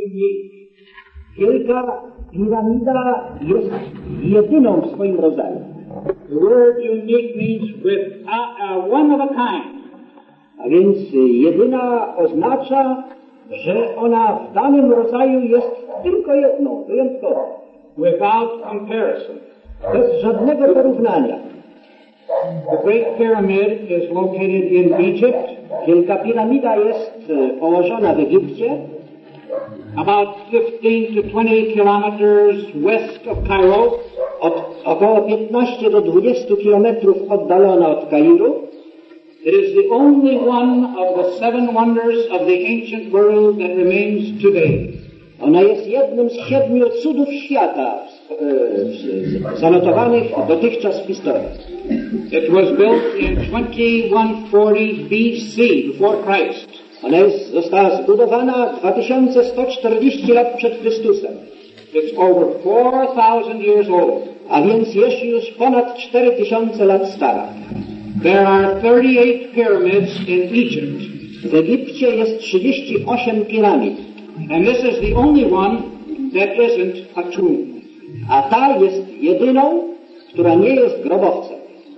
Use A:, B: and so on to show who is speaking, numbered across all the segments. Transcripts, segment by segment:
A: unique. Wielka piramida jest jedyną w swoim rodzaju.
B: The word unique means one of a kind.
A: A więc jedyna oznacza, że ona w danym rodzaju jest tylko jedną, wyjątkową.
B: Without comparison.
A: Bez żadnego porównania.
B: The Great Pyramid is located in Egypt.
A: Wielka piramida jest położona w Egipcie.
B: About 15 to 20 kilometers west of Cairo.
A: Około 15 do 20 kilometrów oddalona od Kairu.
B: It is the only one of the 7 wonders of the ancient world that remains today.
A: Ona jest jednym z 7 cudów świata zanotowanych dotychczas w historii.
B: It was built in 2140 BC, before Christ.
A: Ona została zbudowana 2140 lat przed Chrystusem.
B: It's over 4,000 years old.
A: A więc jest już ponad 4000 lat stara.
B: There are 38 pyramids in Egypt.
A: W Egipcie jest 38 piramid.
B: And this is the only one that isn't a tomb.
A: A ta jest jedyną, która nie jest grobowcem.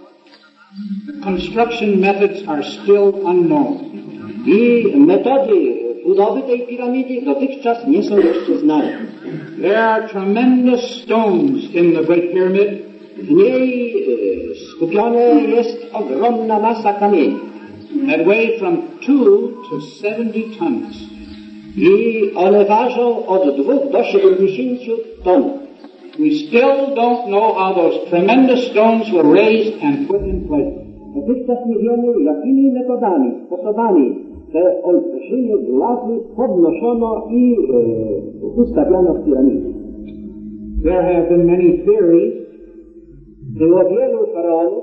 B: The construction methods are still unknown.
A: I metody budowy tej piramidy dotychczas nie są jeszcze znane.
B: There are tremendous stones in the Great Pyramid.
A: W niej skupione jest ogromna masa kamieni.
B: That weigh from 2 to 70 tons.
A: I one ważą od 2 do 70 ton.
B: We still don't know how those tremendous stones were raised and put in place.
A: Dotychczas nie wiemy, jakimi metodami, sposobami te olbrzymie glazy podnoszono i ustawiono w piramidzie.
B: There have been many theories.
A: Było wielu faraonów.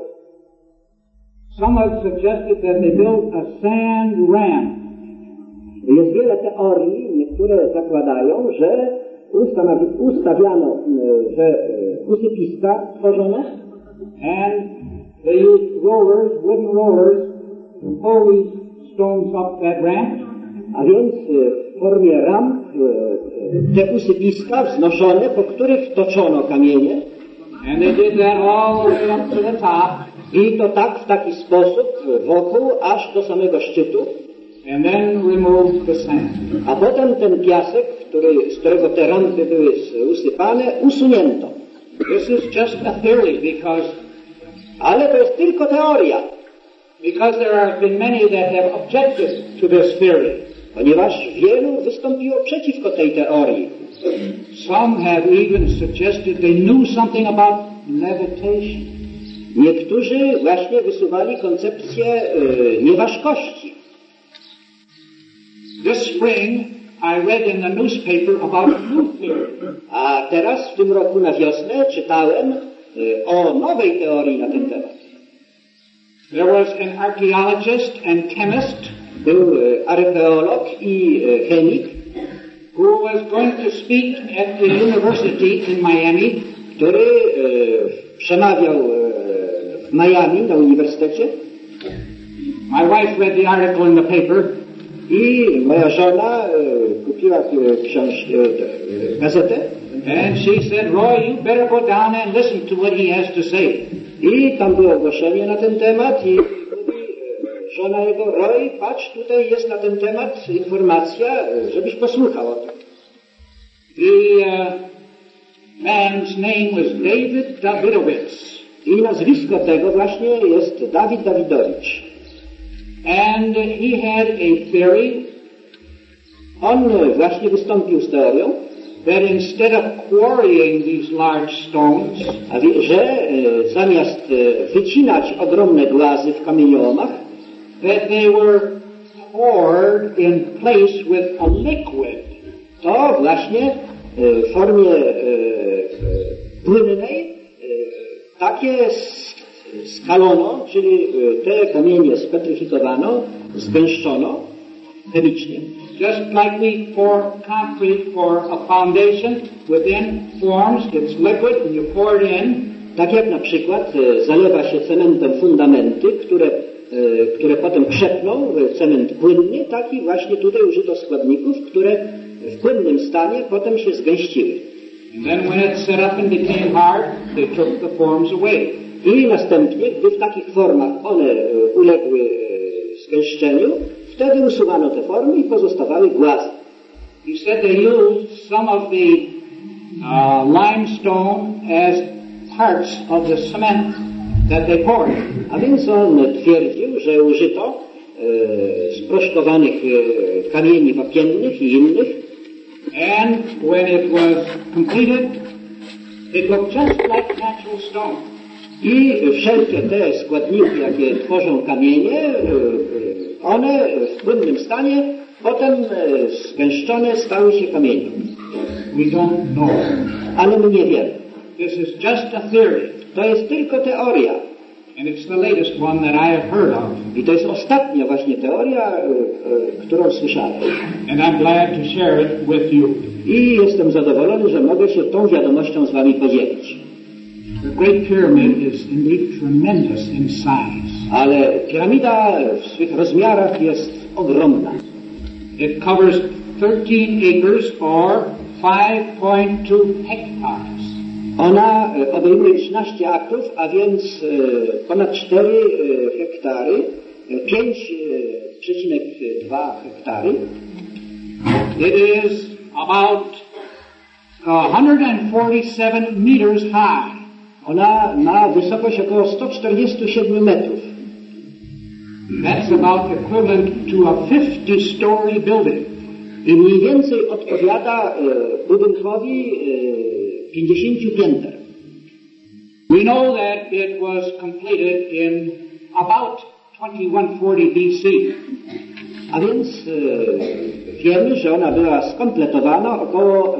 B: Some have suggested that they built a sand ram.
A: Jest wiele teorii, niektóre zakładają, że ustawiano, że usypiska tworzono
B: and they used rollers, wooden rollers, to pull these stones up that ramp.
A: A więc w formie ramp te usypiska wznoszone, po których toczono kamienie.
B: And they did that all the way up to the top.
A: I to tak w taki sposób wokół, aż do samego szczytu.
B: And then removed the sand.
A: A potem ten piasek, z którego te rampy były usypane, usunięto.
B: This is just a theory
A: ale to jest tylko teoria.
B: Because there have been many that have objected to this theory.
A: Ponieważ wielu wystąpiło przeciwko tej teorii.
B: Some have even suggested they knew something about levitation.
A: Niektórzy właśnie wysuwali koncepcję nieważkości.
B: This spring I read in the newspaper about a new theory.
A: A teraz w tym roku na wiosnę czytałem o nowej teorii na ten temat.
B: There was an archaeologist and chemist.
A: Był archeolog i chemik,
B: who was going to speak at the university in Miami,
A: który przemawiał w Miami na uniwersytecie.
B: My wife read the article in the paper.
A: I moja żona kupiła gazetę.
B: And she said, Roy, you better go down and listen to what he has to say.
A: I tam było ogłoszenie na ten temat i mówi żona jego, Roy, patrz, tutaj jest na ten temat informacja, żebyś posłuchał o tym.
B: The man's name was David Davidowitz.
A: I nazwisko tego właśnie jest Dawid Dawidowicz.
B: And he had a theory.
A: On właśnie wystąpił z teorią,
B: that instead of quarrying these large stones,
A: że zamiast wycinać ogromne głazy w kamieniołomach,
B: that they were poured in place with a liquid.
A: To właśnie w formie płynnej takie skalono, czyli te kamienie spetryfikowano, zgęszczono chemicznie.
B: Just like we pour concrete for a foundation, within forms it's liquid and you pour it in.
A: Tak jak na przykład zalewa się cementem fundamenty, które potem krzepną cement płynny, tak i właśnie tutaj użyto składników, które w płynnym stanie, potem się zgęściły.
B: And then when it set up and became hard, they took the forms away.
A: I następnie, gdy w takich formach one uległy zgęszczeniu, wtedy usuwano te formy i pozostawały głazy.
B: He said they used some of the limestone as parts of the cement that they poured.
A: A więc on twierdził, że użyto sproszkowanych kamieni wapiennych i innych.
B: And when it was completed, it looked just like natural stone.
A: I wszelkie te składniki, jakie tworzą kamienie, one w płynnym stanie potem zgęszczone stały się kamieniem.
B: We don't know.
A: Ale my nie wiemy.
B: This is just a theory.
A: To jest tylko teoria.
B: And it's the latest one that I have heard of.
A: I to jest ostatnia właśnie teoria, którą słyszałem.
B: And I'm glad to share it with you.
A: I jestem zadowolony, że mogę się tą wiadomością z wami podzielić.
B: The Great Pyramid is indeed tremendous in size.
A: Ale piramida w swych rozmiarach jest ogromna.
B: It covers 13 acres or 5.2 hectares.
A: Ona obejmuje 13 akrów, a więc ponad 4 hektary, 5,2 hektary.
B: It is about 147 meters high.
A: Ona ma wysokość około 147 metrów.
B: That's about equivalent to a 50-story building.
A: I mniej więcej odpowiada budynkowi 50 pięter.
B: We know that it was completed in about 2140 BC.
A: A więc wiemy, że ona była skompletowana około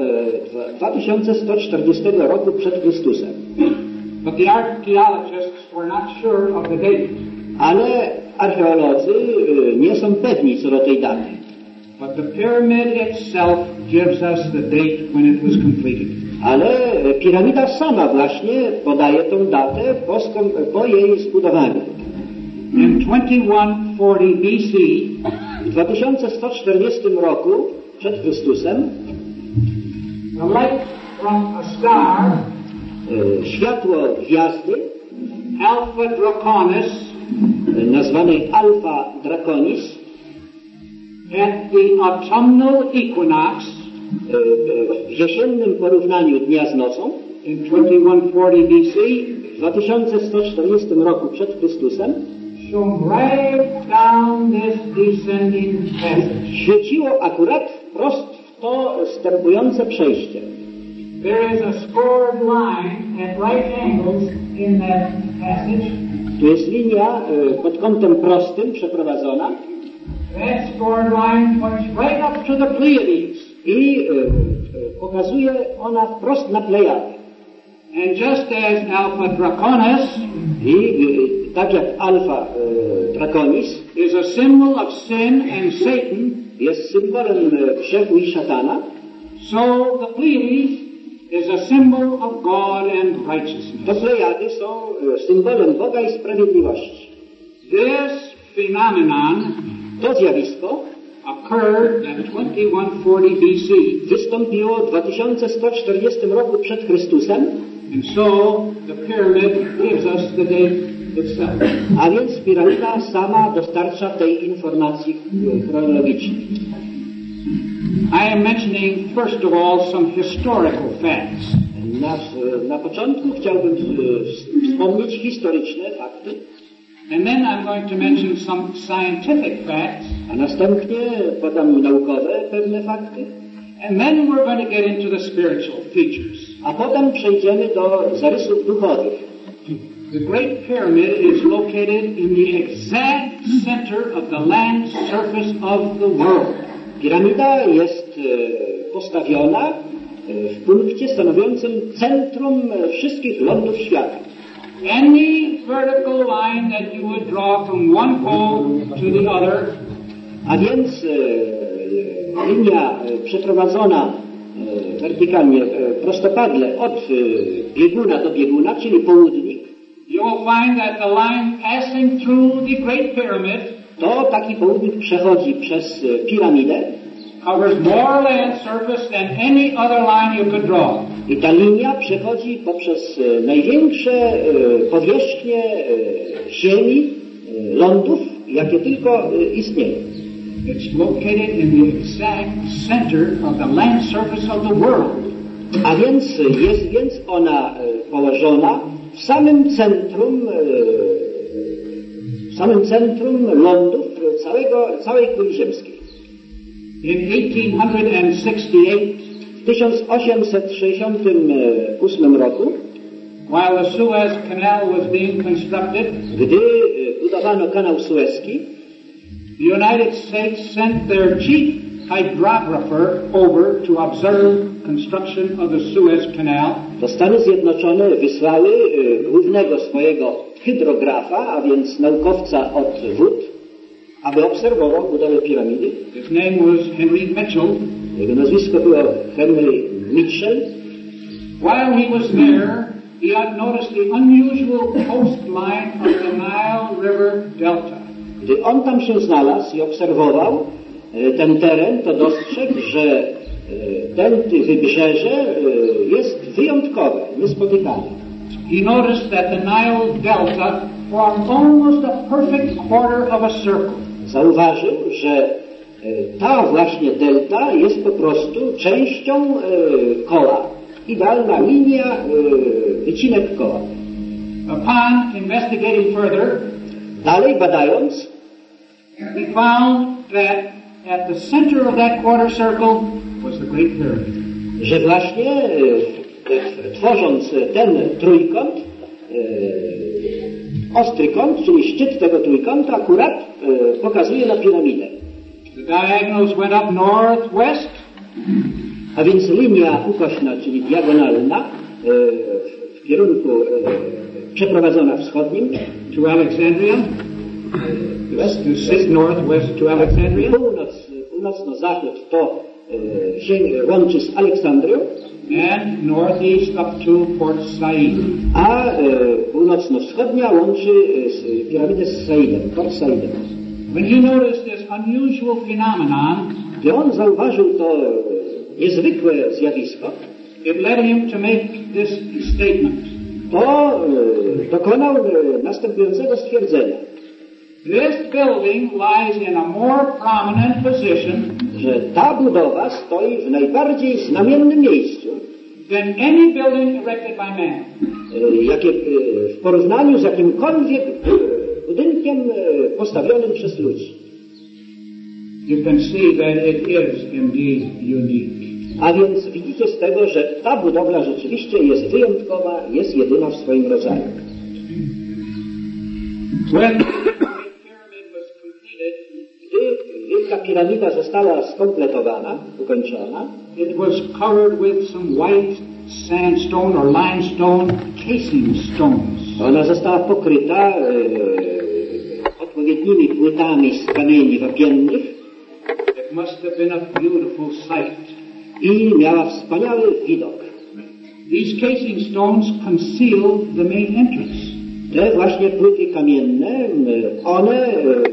A: 2140 roku przed Chrystusem.
B: But the archaeologists were not sure of the date.
A: Ale archeolodzy nie są pewni co do tej daty.
B: But the pyramid itself gives us the date when it was completed.
A: Ale piramida sama właśnie podaje tą datę po jej zbudowaniu.
B: In 2140 BC,
A: w 2140 roku przed Chrystusem
B: the light from a star,
A: światło gwiazdy
B: Alpha Draconis,
A: nazwanej Alpha Draconis,
B: at the autumnal equinox,
A: w jesiennym porównaniu dnia z nocą
B: in 2140 BC,
A: w 2140 roku przed Chrystusem
B: shone right down this descending passage.
A: świeciło akurat wprost w to wstępujące przejście.
B: There is a scored line at right angles in that passage.
A: Tu jest linia pod kątem prostym przeprowadzona.
B: That scored line points right up to the Pleiades.
A: I pokazuje ona wprost na Plejady.
B: And just as Alpha Draconis
A: tak jak Alpha Draconis
B: is a symbol of sin and Satan,
A: jest symbolem grzechu i szatana,
B: so the Pleiades is a symbol of God and righteousness.
A: to Plejady są symbolem Boga i sprawiedliwości.
B: This phenomenon
A: To zjawisko
B: occurred at 2140 BC.
A: wystąpiło w 2140 roku przed Chrystusem,
B: And so the pyramid gives us the date itself.
A: a więc piramida sama dostarcza tej informacji chronologicznej.
B: I am mentioning first of all some historical facts.
A: Na początku chciałbym wspomnieć historyczne fakty,
B: And then I'm going to mention some scientific facts.
A: a następnie podam naukowe pewne fakty,
B: And then we're going to get into the spiritual features.
A: a potem przejdziemy do zarysów duchowych.
B: The Great Pyramid is located in the exact center of the land surface of the world.
A: Piramida jest postawiona w punkcie stanowiącym centrum wszystkich lądów świata.
B: Any vertical line that you would draw from one pole to the other,
A: A więc linia przeprowadzona wertykalnie, prostopadle od bieguna do bieguna, czyli południk,
B: you will find that the line passing through the Great Pyramid
A: to taki południk przechodzi przez piramidę,
B: covers more land surface than any other line you could draw.
A: I ta linia przechodzi poprzez największe powierzchnie ziemi, lądów, jakie tylko istnieją.
B: It's located in the exact center of the land surface of the world.
A: A więc jest ona położona w samym centrum lądów całej kuli ziemskiej.
B: In 1868,
A: w 1868 roku,
B: while the Suez Canal was being constructed,
A: gdy budowano kanał Suezki,
B: the United States sent their chief hydrographer over to observe construction of the Suez Canal.
A: To Stany Zjednoczone wysłały głównego swojego hydrografa, a więc naukowca od wód, aby obserwował budowę piramidy.
B: His name was Henry Mitchell.
A: Jego nazwisko było Henry Mitchell.
B: While he was there, he had noticed the unusual coastline of the Nile River Delta.
A: Gdy on tam się znalazł i obserwował ten teren, to dostrzegł, że ten wybrzeże jest wyjątkowe, niespotykane.
B: He noticed that the Nile Delta formed almost a perfect quarter of a circle.
A: Zauważył, że ta właśnie delta jest po prostu częścią koła. Idealna linia, wycinek koła.
B: Upon investigating further,
A: dalej badając,
B: we found that at the center of that quarter circle was the Great Pyramid.
A: Że właśnie tworząc ten trójkąt, ostry kąt, czyli szczyt tego trójkąta akurat pokazuje na piramidę.
B: The diagonals went up northwest.
A: A więc linia ukośna, czyli diagonalna, w kierunku przeprowadzona wschodnim.
B: To Alexandria. West to northwest to Alexandria.
A: Północno-zachód to się łączy z Aleksandrią.
B: And northeast up to Port Said.
A: A północno-wschodnia łączy piramidę z Saidem, Port Saidem.
B: When he noticed this unusual phenomenon,
A: gdy on zauważył to niezwykłe zjawisko,
B: it led him to make this statement.
A: To dokonał następującego stwierdzenia.
B: This building lies in a more prominent position,
A: że ta budowa stoi w najbardziej znamiennym miejscu
B: than any building erected by man.
A: W porównaniu z jakimkolwiek budynkiem postawionym przez ludzi.
B: You can see that it is indeed unique.
A: A więc widzicie z tego, że ta budowla rzeczywiście jest wyjątkowa, jest jedyna w swoim rodzaju. Gdy wielka piramida została skompletowana, ukończona,
B: it was covered with some white sandstone or limestone casing stones.
A: Ona została pokryta odpowiednimi płytami z kamieni wapiennych.
B: It must have been a beautiful sight.
A: I miała wspaniały widok.
B: These casing stones concealed the main entrance.
A: Te właśnie płyty kamienne, one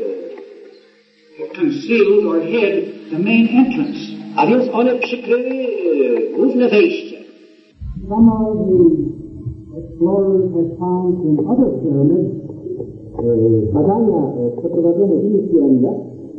B: concealed or hid the main entrance.
A: A więc one przykryły główne wejście.
B: Some of the explorers have found in other pyramids
A: badania przeprowadzone w innych piramidach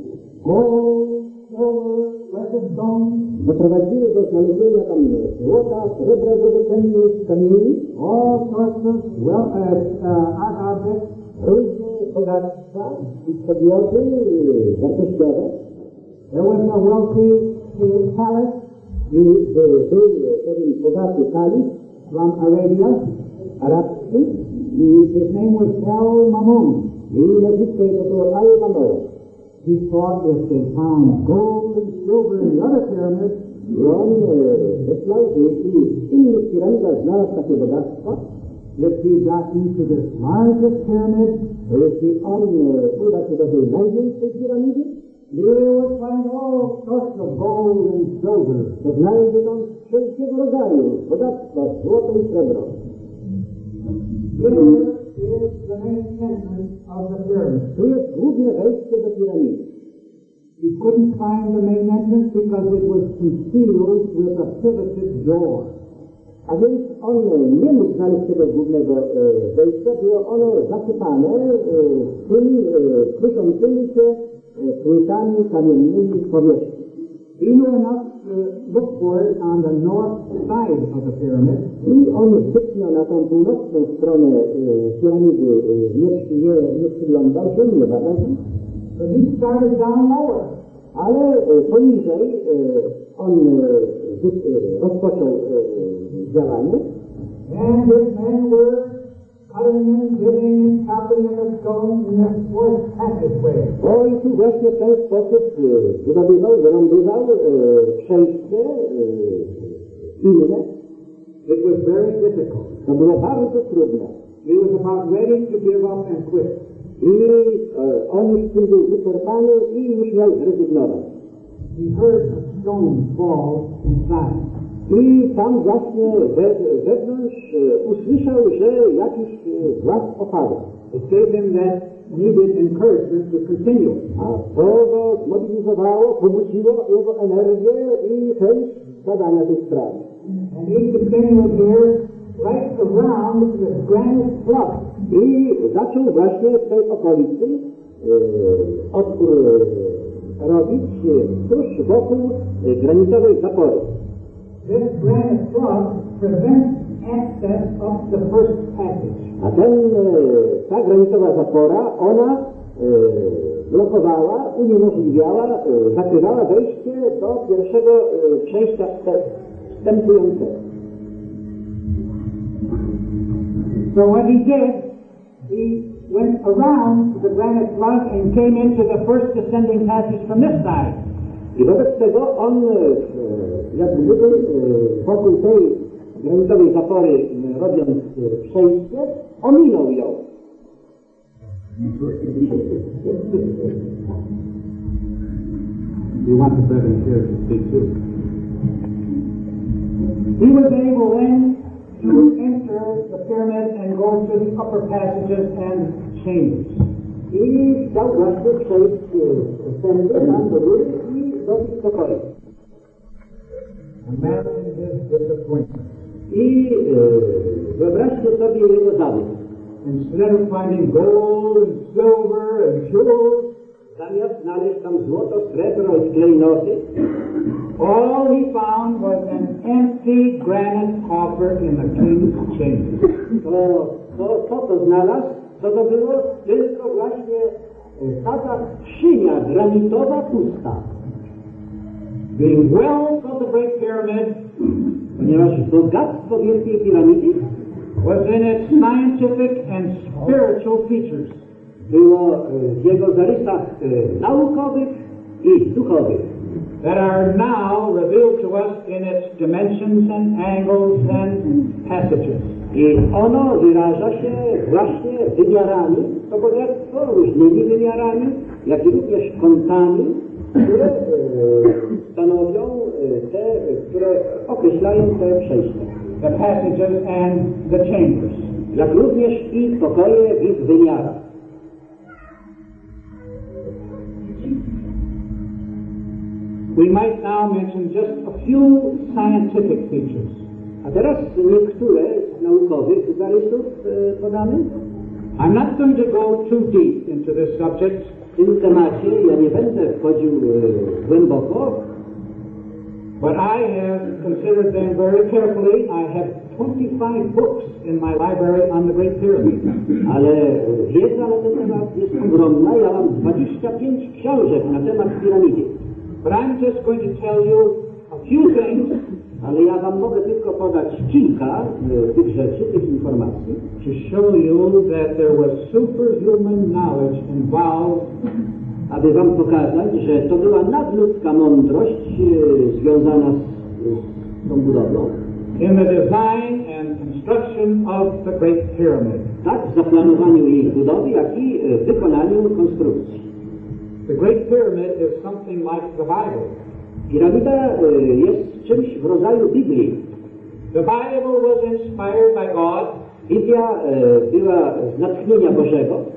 A: doprowadziły do znalezienia tam złota, srebra, drogocennych kamieni,
B: all sorts of objects,
A: różne bogactwa i przedmioty wartościowe.
B: There was a wealthy palace,
A: był pewien bogaty kalif
B: from Arabia,
A: arabski,
B: i his name was Al-Mamun.
A: I nazwisko jego było Al-Mamun.
B: He thought if they found gold and silver in the other pyramids,
A: I on myślał, że jeśli w innych piramidach znalazł takie bogactwa,
B: if he got into this largest pyramid,
A: to jeśli on uda się do tej największej piramidy,
B: he would find all sorts of gold and silver.
A: to znajdzie tam wszelkiego rodzaju bogactwa, złoto i srebro.
B: Here is the main entrance of the pyramid.
A: Tu jest główne wejście do piramidy.
C: We couldn't find the main entrance because it was concealed with a pivoted door.
A: A więc on nie mógł znaleźć tego głównego wejścia, było ono zasypane tymi kruszącymi się płytami kamiennymi z powierzchni.
C: He knew enough to look for it on the north side of the pyramid.
A: I on zbytnio na tą północną stronę piramidy nie przyglądał się, nie badał się.
C: But he started down lower.
A: Ale poniżej on rozpoczął działanie.
C: And his men were cutting and digging and chopping in the stone in the fourth passageway.
A: O i tu właśnie w ten sposób wyrąbywał przejście inne.
C: It was very difficult.
A: To było bardzo trudne.
C: He was about ready to give up and quit.
A: I on już tym był wyczerpany i już miał zrezygnować.
C: He heard a stone fall inside.
A: I tam właśnie wewnątrz usłyszał, że jakiś głaz opada.
C: It gave him that needed encouragement to continue.
A: A to go zmobilizowało, pobudziło jego energię i chęć badania tej sprawy.
C: And he continued here right around the granite flood.
A: I zaczął właśnie w tej okolicy robić tuż wokół granitowej zapory.
C: This granite flood prevents access up the first passage.
A: A ta granitowa zapora, ona blokowała, uniemożliwiała, zakrywała wejście do pierwszego przejścia wstępującego.
C: So what he did, he went around the granite flood and came into the first descending passage from this side.
A: I wobec tego on, jak gdyby wokół tej granitowej zapory robiąc przejście, ominął ją.
C: You want the brethren here to speak too. He was able then to enter the pyramid and go through the upper passages and chambers.
A: I chciał właśnie przejść wstępem tam do góry i dobić pokoju.
C: Imagine his disappointment.
A: I wyobraźcie sobie jego zawód.
C: Instead of finding gold and silver and jewels,
A: zamiast znaleźć tam złoto, srebro i klejnoty,
C: all he found was an empty granite coffer in the king's chamber.
A: Co to znalazł? Co to było? Tylko właśnie taka skrzynia granitowa pusta.
C: The wealth of the Great Pyramid,
A: ponieważ bogactwo Wielkiej Piramidy
C: was in its scientific and spiritual features.
A: Było w jego zarysach naukowych i duchowych.
C: That are now revealed to us in its dimensions and angles and passages.
A: I ono wyraża się właśnie wymiarami, to bogactwo różnymi wymiarami, jak i również kątami, które stanowią te, które określają te przejścia.
C: The passages and the chambers.
A: Jak również i pokoje w ich wymiarach.
C: We might now mention just a few scientific features.
A: A teraz niektóre z naukowych zarysów podamy.
C: I'm not going to go too deep into this subject.
A: W tym temacie ja nie będę wchodził głęboko.
C: But I have considered them very carefully. I have 25 books in my library on the Great Pyramid.
A: Ale wiedza na ten temat jest ogromna. Ja mam 25 książek na temat piramidy.
C: But I'm just going to tell you a few things.
A: Ale ja wam mogę tylko podać kilka tych rzeczy, tych informacji.
C: To show you that there was superhuman knowledge involved.
A: Aby wam pokazać, że to była nadludzka mądrość związana z tą budowlą.
C: In the design and construction of the Great Pyramid.
A: Tak w zaplanowaniu jej budowy, jak i w wykonaniu konstrukcji.
C: The Great Pyramid is something like the Bible.
A: Piramida jest czymś w rodzaju Biblii.
C: The Bible was inspired by God.
A: Biblia była z natchnienia Bożego.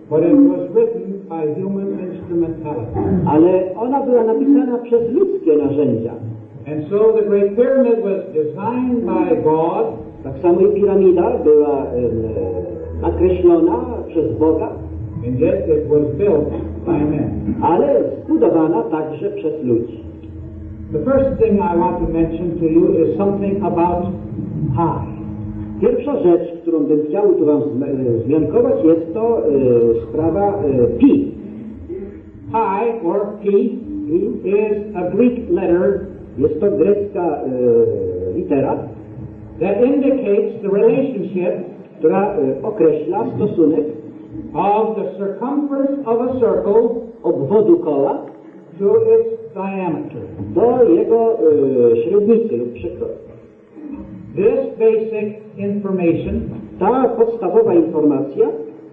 C: but it was written by human instrumentality.
A: Ale ona była napisana przez ludzkie narzędzia.
C: And so the Great Pyramid was designed by God.
A: Tak samo i piramida była nakreślona przez Boga,
C: And yet it was built by men.
A: ale zbudowana także przez ludzi.
C: The first thing I want to mention to you is something about pi.
A: Pierwsza rzecz, którą bym chciał tu wam zmiankować, jest to sprawa pi.
C: Pi, or P, is a Greek letter
A: Jest to grecka litera,
C: that indicates the relationship
A: która określa stosunek
C: of the circumference of a circle
A: obwodu koła
C: to its diameter.
A: do jego średnicy lub przekroju.
C: This basic information,
A: Ta podstawowa informacja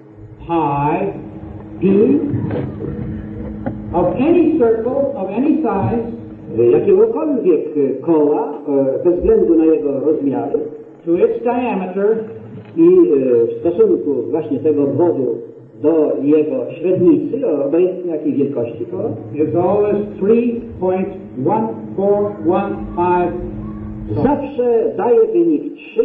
C: pi, of any circle of any size,
A: jakiegokolwiek koła, bez względu na jego rozmiary
C: to its diameter,
A: i w stosunku właśnie tego obwodu do jego średnicy, obojętnie jakiej wielkości koła,
C: is always 3.1415.
A: zawsze daje wynik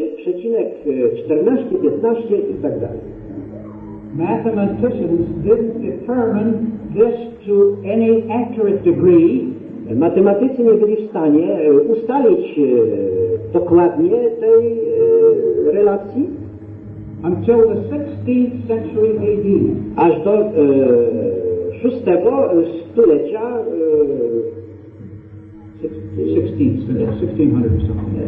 A: 3,1415 i tak dalej.
C: Mathematicians didn't determine this to any accurate degree
A: Matematycy nie byli w stanie ustalić dokładnie tej relacji
C: until the 16th century AD.
A: aż do szóstego stulecia
C: 1600 or something.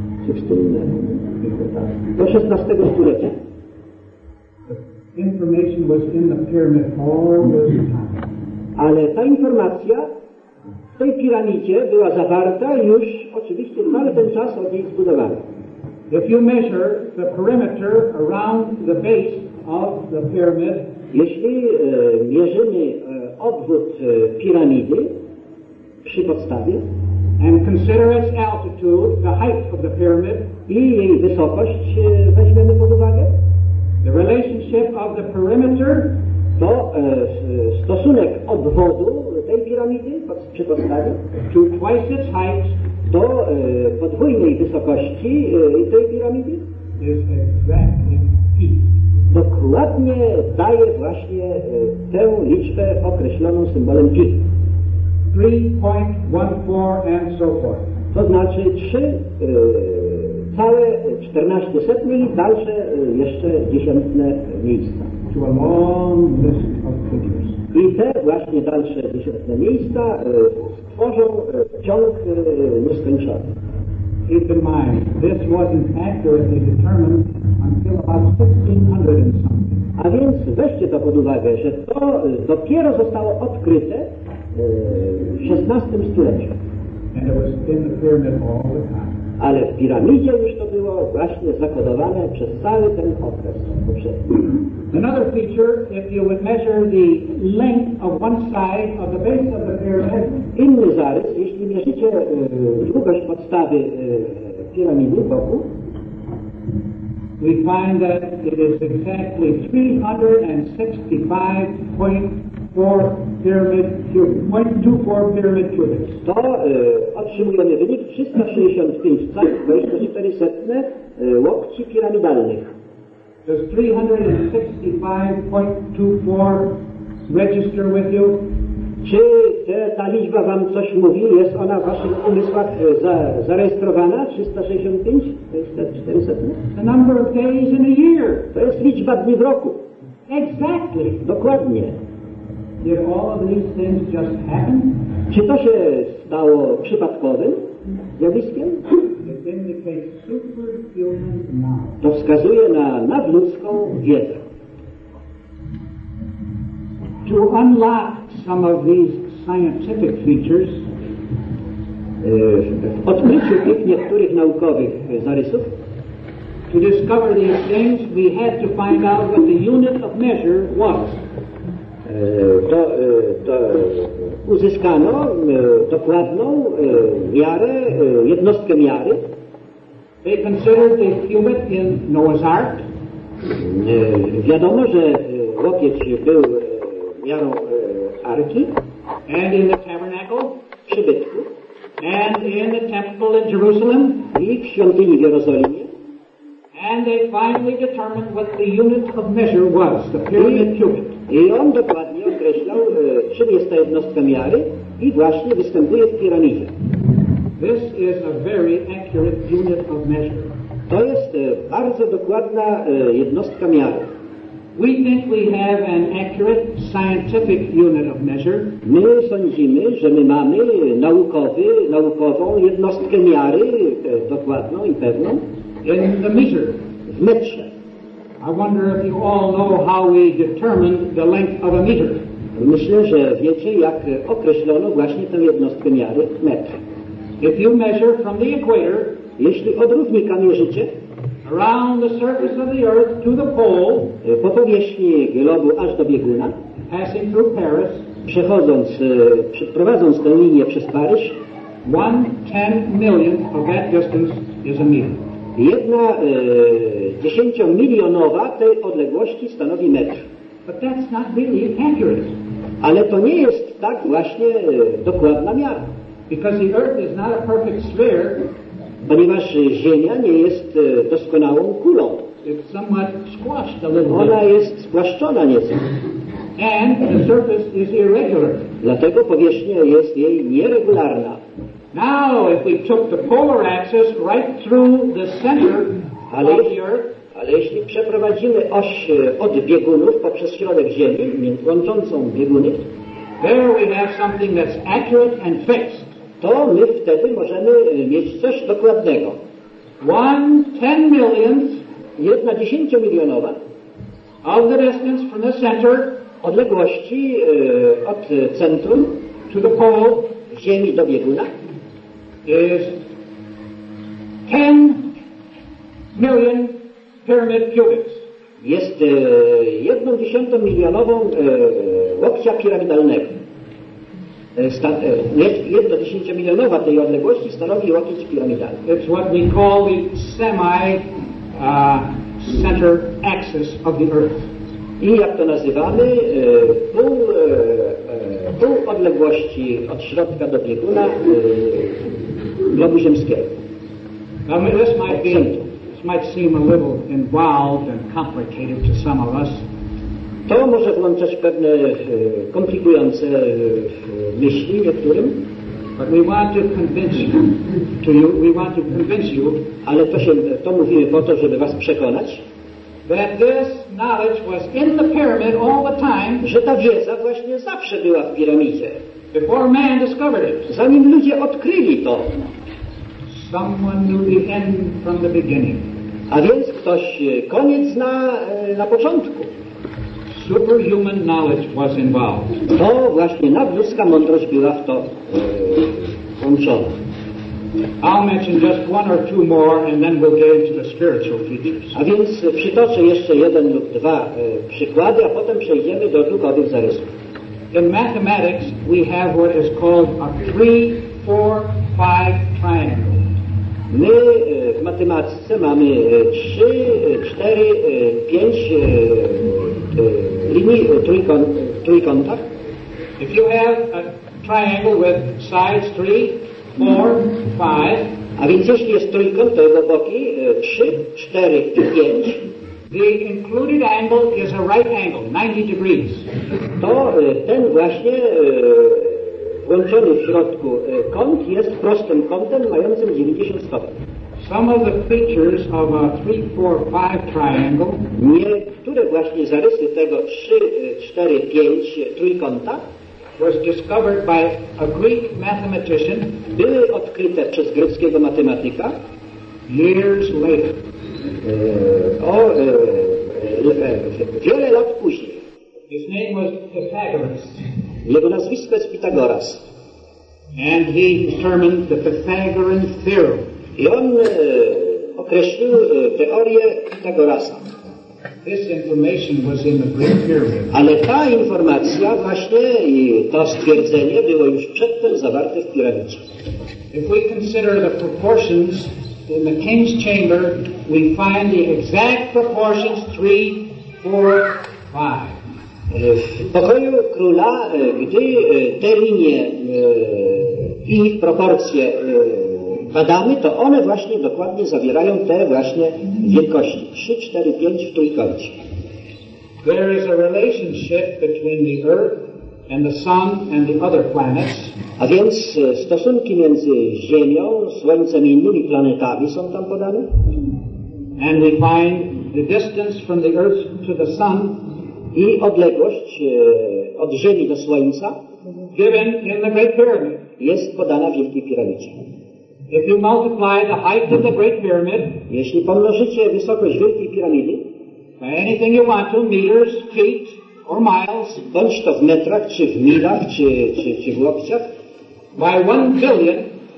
A: do XVI stulecia.
C: Information was in the pyramid all the time.
A: Ale ta informacja w tej piramidzie była zawarta już oczywiście cały ten czas od jej zbudowania.
C: If you measure the perimeter around the base of the pyramid,
A: Jeśli mierzymy obwód piramidy przy podstawie
C: and consider its altitude, the height of the pyramid,
A: i jej wysokość weźmiemy pod uwagę,
C: the relationship of the perimeter
A: to stosunek obwodu tej piramidy przy podstawie
C: to twice its height
A: do podwójnej wysokości tej piramidy
C: is exactly pi.
A: dokładnie daje właśnie tę liczbę określoną symbolem pi.
C: 3.14 and so forth.
A: To znaczy 3,14 i dalsze jeszcze dziesiętne miejsca.
C: To a long list of figures.
A: I te właśnie dalsze dziesiętne miejsca stworzą ciąg nieskończony.
C: Keep in mind, this wasn't accurately determined until about 1600 and something.
A: A więc weźcie to pod uwagę, że to dopiero zostało odkryte w XVI stuleciu.
C: And it was in the pyramid all the time.
A: Ale w piramidzie już to było właśnie zakodowane przez cały ten okres poprzedni.
C: Another feature, if you would measure the length of one side of the base of the pyramid,
A: Inny zarys, jeśli mierzycie długość podstawy piramidy wokół,
C: we find that it is exactly 365.24 pyramid cubits.
A: to otrzymujemy wynik 365,24 łokci piramidalnych.
C: Does 365.24 register with you?
A: Czy ta liczba wam coś mówi? Jest ona w waszych umysłach zarejestrowana? 365? To jest 400?
C: The number of days in a year.
A: To jest liczba dni w roku.
C: Exactly.
A: Dokładnie.
C: Did all of these things just happen?
A: Czy to się stało przypadkowym zjawiskiem?
C: It indicates superhuman knowledge.
A: To wskazuje na nadludzką wiedzę.
C: To unlock some of these scientific features,
A: W odkryciu tych niektórych naukowych zarysów
C: to discover these things, we had to find out what the unit of measure was.
A: to uzyskano dokładną miarę, jednostkę miary.
C: They considered the cubit in Noah's Ark.
A: Wiadomo, że łokieć był miarą arki,
B: and in the tabernacle,
A: przybytku,
B: and in the temple in Jerusalem,
A: i w świątyni w Jerozolimie.
B: and they finally determined what the unit of measure was, the pyramid cubit.
A: I on dokładnie określał, czym jest ta jednostka miary i właśnie występuje w piramidzie.
B: This is a very accurate unit of measure.
A: To jest bardzo dokładna jednostka miary.
B: We think we have an accurate scientific unit of measure,
A: My sądzimy, że my mamy naukową jednostkę miary, dokładną i pewną,
B: in the meter.
A: w metrze.
B: I wonder if you all know how we determined the length of a meter.
A: Myślę, że wiecie, jak określono właśnie tę jednostkę miary w metr.
B: If you measure from the equator
A: Jeśli od równika mierzycie
B: around the surface of the earth to the pole,
A: po powierzchni globu aż do bieguna,
B: passing through Paris,
A: prowadząc tę linię przez Paryż,
B: 1/10 of that distance is a meter.
A: 1/10-milionowa tej odległości stanowi metr.
B: But that's not really accurate,
A: Ale to nie jest tak właśnie dokładna miara,
B: because the earth is not a perfect sphere.
A: ponieważ Ziemia nie jest doskonałą kulą.
B: It's somewhat squashed a little
A: Ona
B: bit,
A: jest spłaszczona nieco.
B: and the surface is irregular.
A: Dlatego powierzchnia jest jej nieregularna.
B: Now, if we took the polar axis right through the center of the earth,
A: Ale jeśli przeprowadzimy oś od biegunów poprzez środek Ziemi, łączącą bieguny,
B: there we have something that's accurate and fixed.
A: to my wtedy możemy mieć coś dokładnego.
B: 1/10,000,000
A: 1/10-milionowa
B: of the distance from the center
A: odległości od centrum
B: to the pole
A: Ziemi do bieguna
B: is 10,000,000 pyramid cubits.
A: jest 1/10-milionową łokcia piramidalnego. 1/10-milionowa tej odległości stanowi łokieć piramidalny.
B: It's what we call the semi-center axis of the earth.
A: I jak to nazywamy, pół odległości od środka do bieguna globu ziemskiego.
B: Now, this might seem a little involved and complicated to some of us,
A: To może włączać pewne komplikujące myśli niektórym,
B: but we want to convince you
A: ale to mówimy po to, żeby was przekonać,
B: that this knowledge was in the pyramid all the time
A: że ta wiedza właśnie zawsze była w piramidzie.
B: before man discovered it.
A: Zanim ludzie odkryli to,
B: Someone knew the end from the beginning.
A: a więc ktoś koniec zna na początku.
B: Superhuman knowledge was involved.
A: To właśnie nadludzka mądrość była w to włączona.
B: I'll mention just one or two more and then we'll get into the spiritual features.
A: A więc przytoczę jeszcze jeden lub dwa przykłady, a potem przejdziemy do duchowych zarysów.
B: In mathematics, we have what is called a 3, 4, 5 triangle.
A: My w matematyce mamy 3, 4, 5 linii trójkątach.
B: If you have a triangle with sides 3, 4, 5,
A: A więc jeśli jest trójkąt, to jego boki 3, 4 i 5,
B: the included angle is a right angle, 90 degrees.
A: to ten właśnie włączony w środku kąt jest prostym kątem mającym 90 stopni.
B: Some of the features of a 3, 4, 5 triangle
A: Niektóre właśnie zarysy tego 3, 4, 5 trójkąta
B: was discovered by a Greek mathematician
A: były odkryte przez greckiego matematyka
B: years later.
A: Wiele lat później.
B: His name was Pythagoras,
A: Jego nazwisko jest Pitagoras.
B: and he determined the Pythagorean theorem.
A: I on określił teorię Pitagorasa.
B: This information was in the Greek pyramid.
A: Ale ta informacja właśnie i to stwierdzenie było już przedtem zawarte w piramidzie.
B: If we consider the proportions in the king's chamber, we find the exact proportions 3, 4, 5.
A: W pokoju króla, gdy te linie i ich proporcje badamy, to one właśnie dokładnie zawierają te właśnie wielkości. 3, 4, 5 w trójkącie.
B: There is a relationship between the Earth and the Sun and the other planets.
A: A więc stosunki między Ziemią, Słońcem i innymi planetami są tam podane.
B: And we find the distance from the Earth to the Sun
A: I odległość od Ziemi do Słońca
B: given in the Great Pyramid.
A: jest podana w Wielkiej Piramidzie.
B: If you multiply the height of the Great Pyramid
A: Jeśli pomnożycie wysokość Wielkiej Piramidy,
B: by anything you want to, meters, feet, or miles,
A: bądź to w metrach, czy w milach, czy w łokciach,
B: by 1 billion,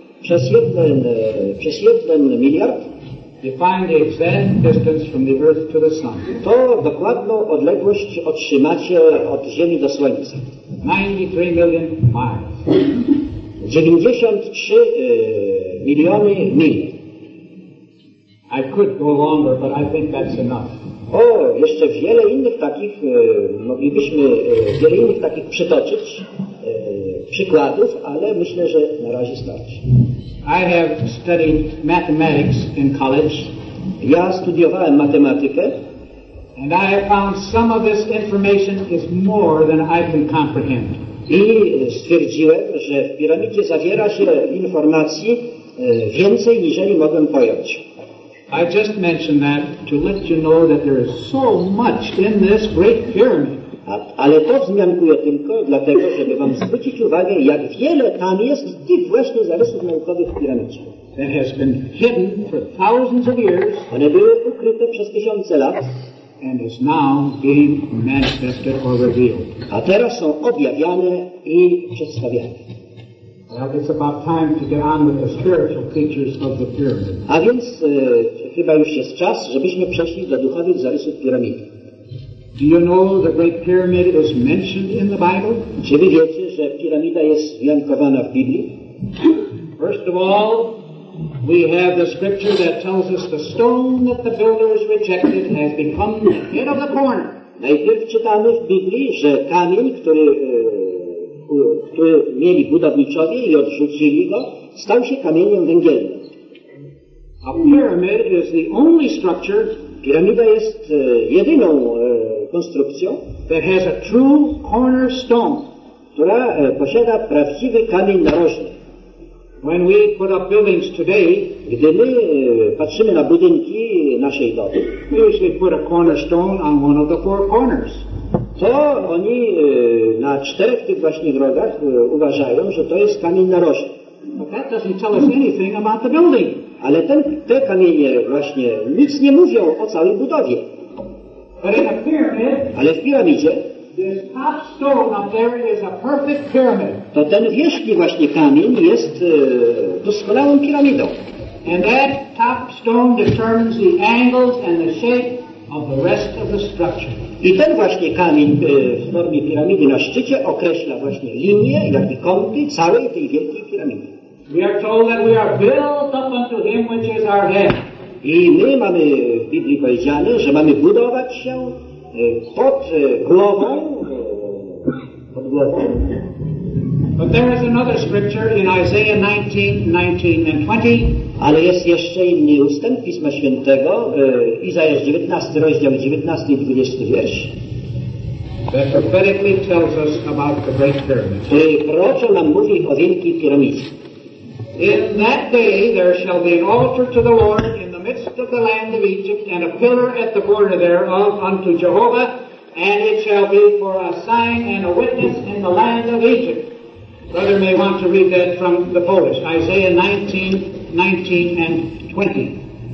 A: przez jeden miliard,
B: you find the exact distance from the Earth to the Sun.
A: to dokładną odległość otrzymacie od Ziemi do Słońca.
B: 93 million miles.
A: 93 miliony mil.
B: I could go longer, but I think that's enough.
A: O, jeszcze wiele innych takich, moglibyśmy wiele innych takich przytoczyć przykładów, ale myślę, że na razie starczy.
B: I have studied mathematics in college,
A: Ja studiowałem matematykę
B: and I have found some of this information is more than I can comprehend.
A: i stwierdziłem, że w piramidzie zawiera się informacji więcej, niżeli mogłem pojąć.
B: I just mentioned that to let you know that there is so much in this great pyramid.
A: Ale to wzmiankuję tylko dlatego, żeby wam zwrócić uwagę, jak wiele tam jest tych właśnie zarysów naukowych w piramidzie.
B: That has been hidden for thousands of years
A: One były ukryte przez tysiące lat,
B: and is now being manifested or revealed.
A: a teraz są objawiane i przedstawiane.
B: Well, it's about time to get on with the spiritual features of the pyramid.
A: A więc chyba już jest czas, żebyśmy przeszli do duchowych zarysów piramidy.
B: Do you know the Great Pyramid is mentioned in the Bible?
A: Czy wy wiecie, że piramida jest wzmiankowana w Biblii?
B: First of all, we have the scripture that tells us the stone that the builders rejected has become the head of the corner.
A: Najpierw czytamy w Biblii, że kamień, który mieli budowniczowie i odrzucili go, stał się kamieniem węgielnym.
B: A pyramid is the only structure
A: Piramida jest jedyną konstrukcją,
B: that has a true cornerstone.
A: która posiada prawdziwy kamień narożny.
B: When we put up buildings today,
A: Gdy my patrzymy na budynki naszej doby,
B: we usually put a cornerstone on one of the four corners.
A: to oni na 4 tych właśnie drogach uważają, że to jest kamień narożny.
B: But that doesn't tell us anything about the building.
A: Ale te kamienie właśnie nic nie mówią o całej budowie.
B: But in a pyramid,
A: Ale w piramidzie
B: this top stone up there is a perfect pyramid.
A: to ten wierzchni właśnie kamień jest doskonałą piramidą.
B: And that top stone determines the angles and the shape of the rest of the structure.
A: I ten właśnie kamień w formie piramidy na szczycie określa właśnie linie, jak i kąty całej tej wielkiej piramidy.
B: We are told that we are built up unto Him which is our head.
A: I my mamy w Biblii powiedziane, że mamy budować się pod głową.
B: But there is another scripture in Isaiah 19 and 20.
A: Ale jest jeszcze inny ustęp Pisma Świętego, Izajasz 19, rozdział 19 i 20 wiersz,
B: that prophetically tells us about the Great Pyramid.
A: który proroczo nam mówi o wielkiej piramidzie.
B: In that day there shall be an altar to the Lord in the midst of the land of Egypt, and a pillar at the border thereof unto Jehovah, and it shall be for a sign and a witness in the land of Egypt. Brother may want to read that from the Polish, Isaiah 19 and 20.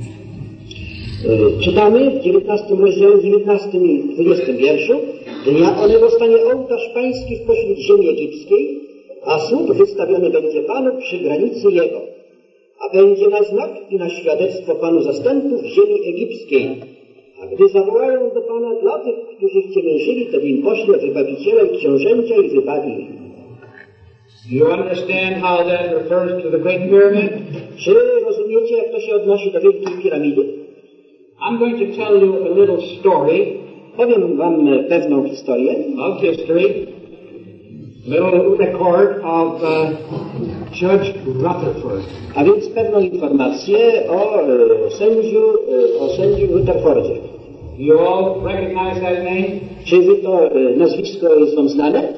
A: Czytamy w 19 rozdziale, 19 i 20 wierszu. Dnia onego stanie ołtarz pański w pośród ziemi egipskiej, a słup wystawiony będzie Panu przy granicy jego. A będzie na znak i na świadectwo Panu zastępów ziemi egipskiej. A gdy zawołają do Pana dla tych, którzy wcielężyli, to im pośle wybawiciela i książęcia i wybawi ich.
B: Do you understand how that refers to the Great Pyramid?
A: Czy rozumiecie, jak to się odnosi do wielkiej piramidy?
B: I'm going to tell you a little story
A: Powiem wam pewną historię.
B: Of history. Little record of Judge Rutherford.
A: A więc pewną informację o sędziu Rutherfordzie.
B: You all recognize that name?
A: Czy wy to nazwisko jest wam znane?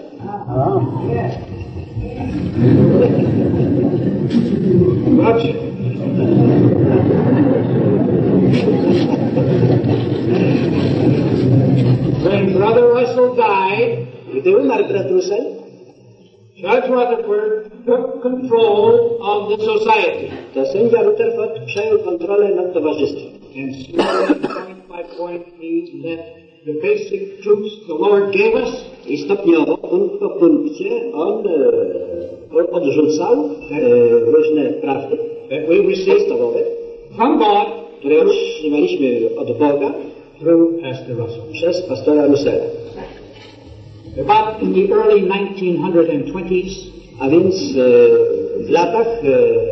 B: Gotcha. When Brother Russell died,
A: Gdy umarł brat Russell,
B: Judge Rutherford took control of the society.
A: to sędzia Rutherford przejął kontrolę nad towarzystwem.
B: And slowly, point by point, he let the basic truths the Lord gave us
A: I stopniowo, punkt po punkcie, on odrzucał różne prawdy
B: that we received
A: podstawowe,
B: from God
A: które otrzymaliśmy od Boga
B: through Pastor Russell.
A: przez pastora Russella.
B: About in the early 1920s,
A: A więc w latach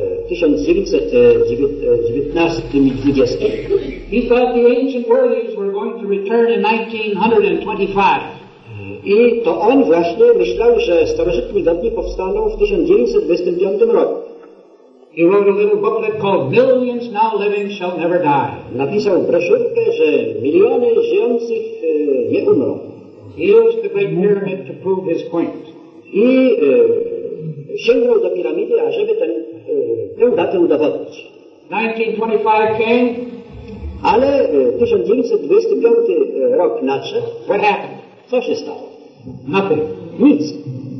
A: 1919 i 20
B: he thought the ancient worthies were going to return in 1925.
A: i to on właśnie myślał, że starożytni godni powstaną w 1925 roku.
B: He wrote a little booklet called Millions Now Living Shall Never Die.
A: Napisał broszurkę, że miliony żyjących nie umrą.
B: He used the Great Pyramid to prove his point.
A: I sięgnął do piramidy, ażeby tę datę udowodnić.
B: 1925 came.
A: Ale 1925 rok nadszedł.
B: What happened?
A: Co się stało?
B: Nothing.
A: Nic.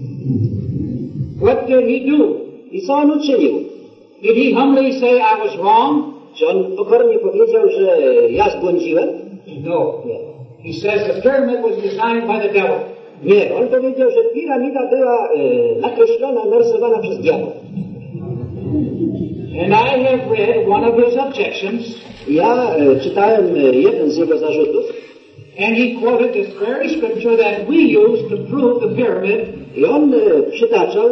B: What did he do?
A: I co on uczynił?
B: Did he humbly say I was wrong?
A: Czy on pokornie powiedział, że ja zbłądziłem?
B: No.
A: Nie.
B: He says the pyramid was designed by the devil.
A: Nie, on powiedział, że piramida była nakreślona, narysowana przez diabła.
B: And I have read one of his objections,
A: Ja czytałem jeden z jego zarzutów
B: and he quoted this very scripture that we use to prove the pyramid.
A: i on przytaczał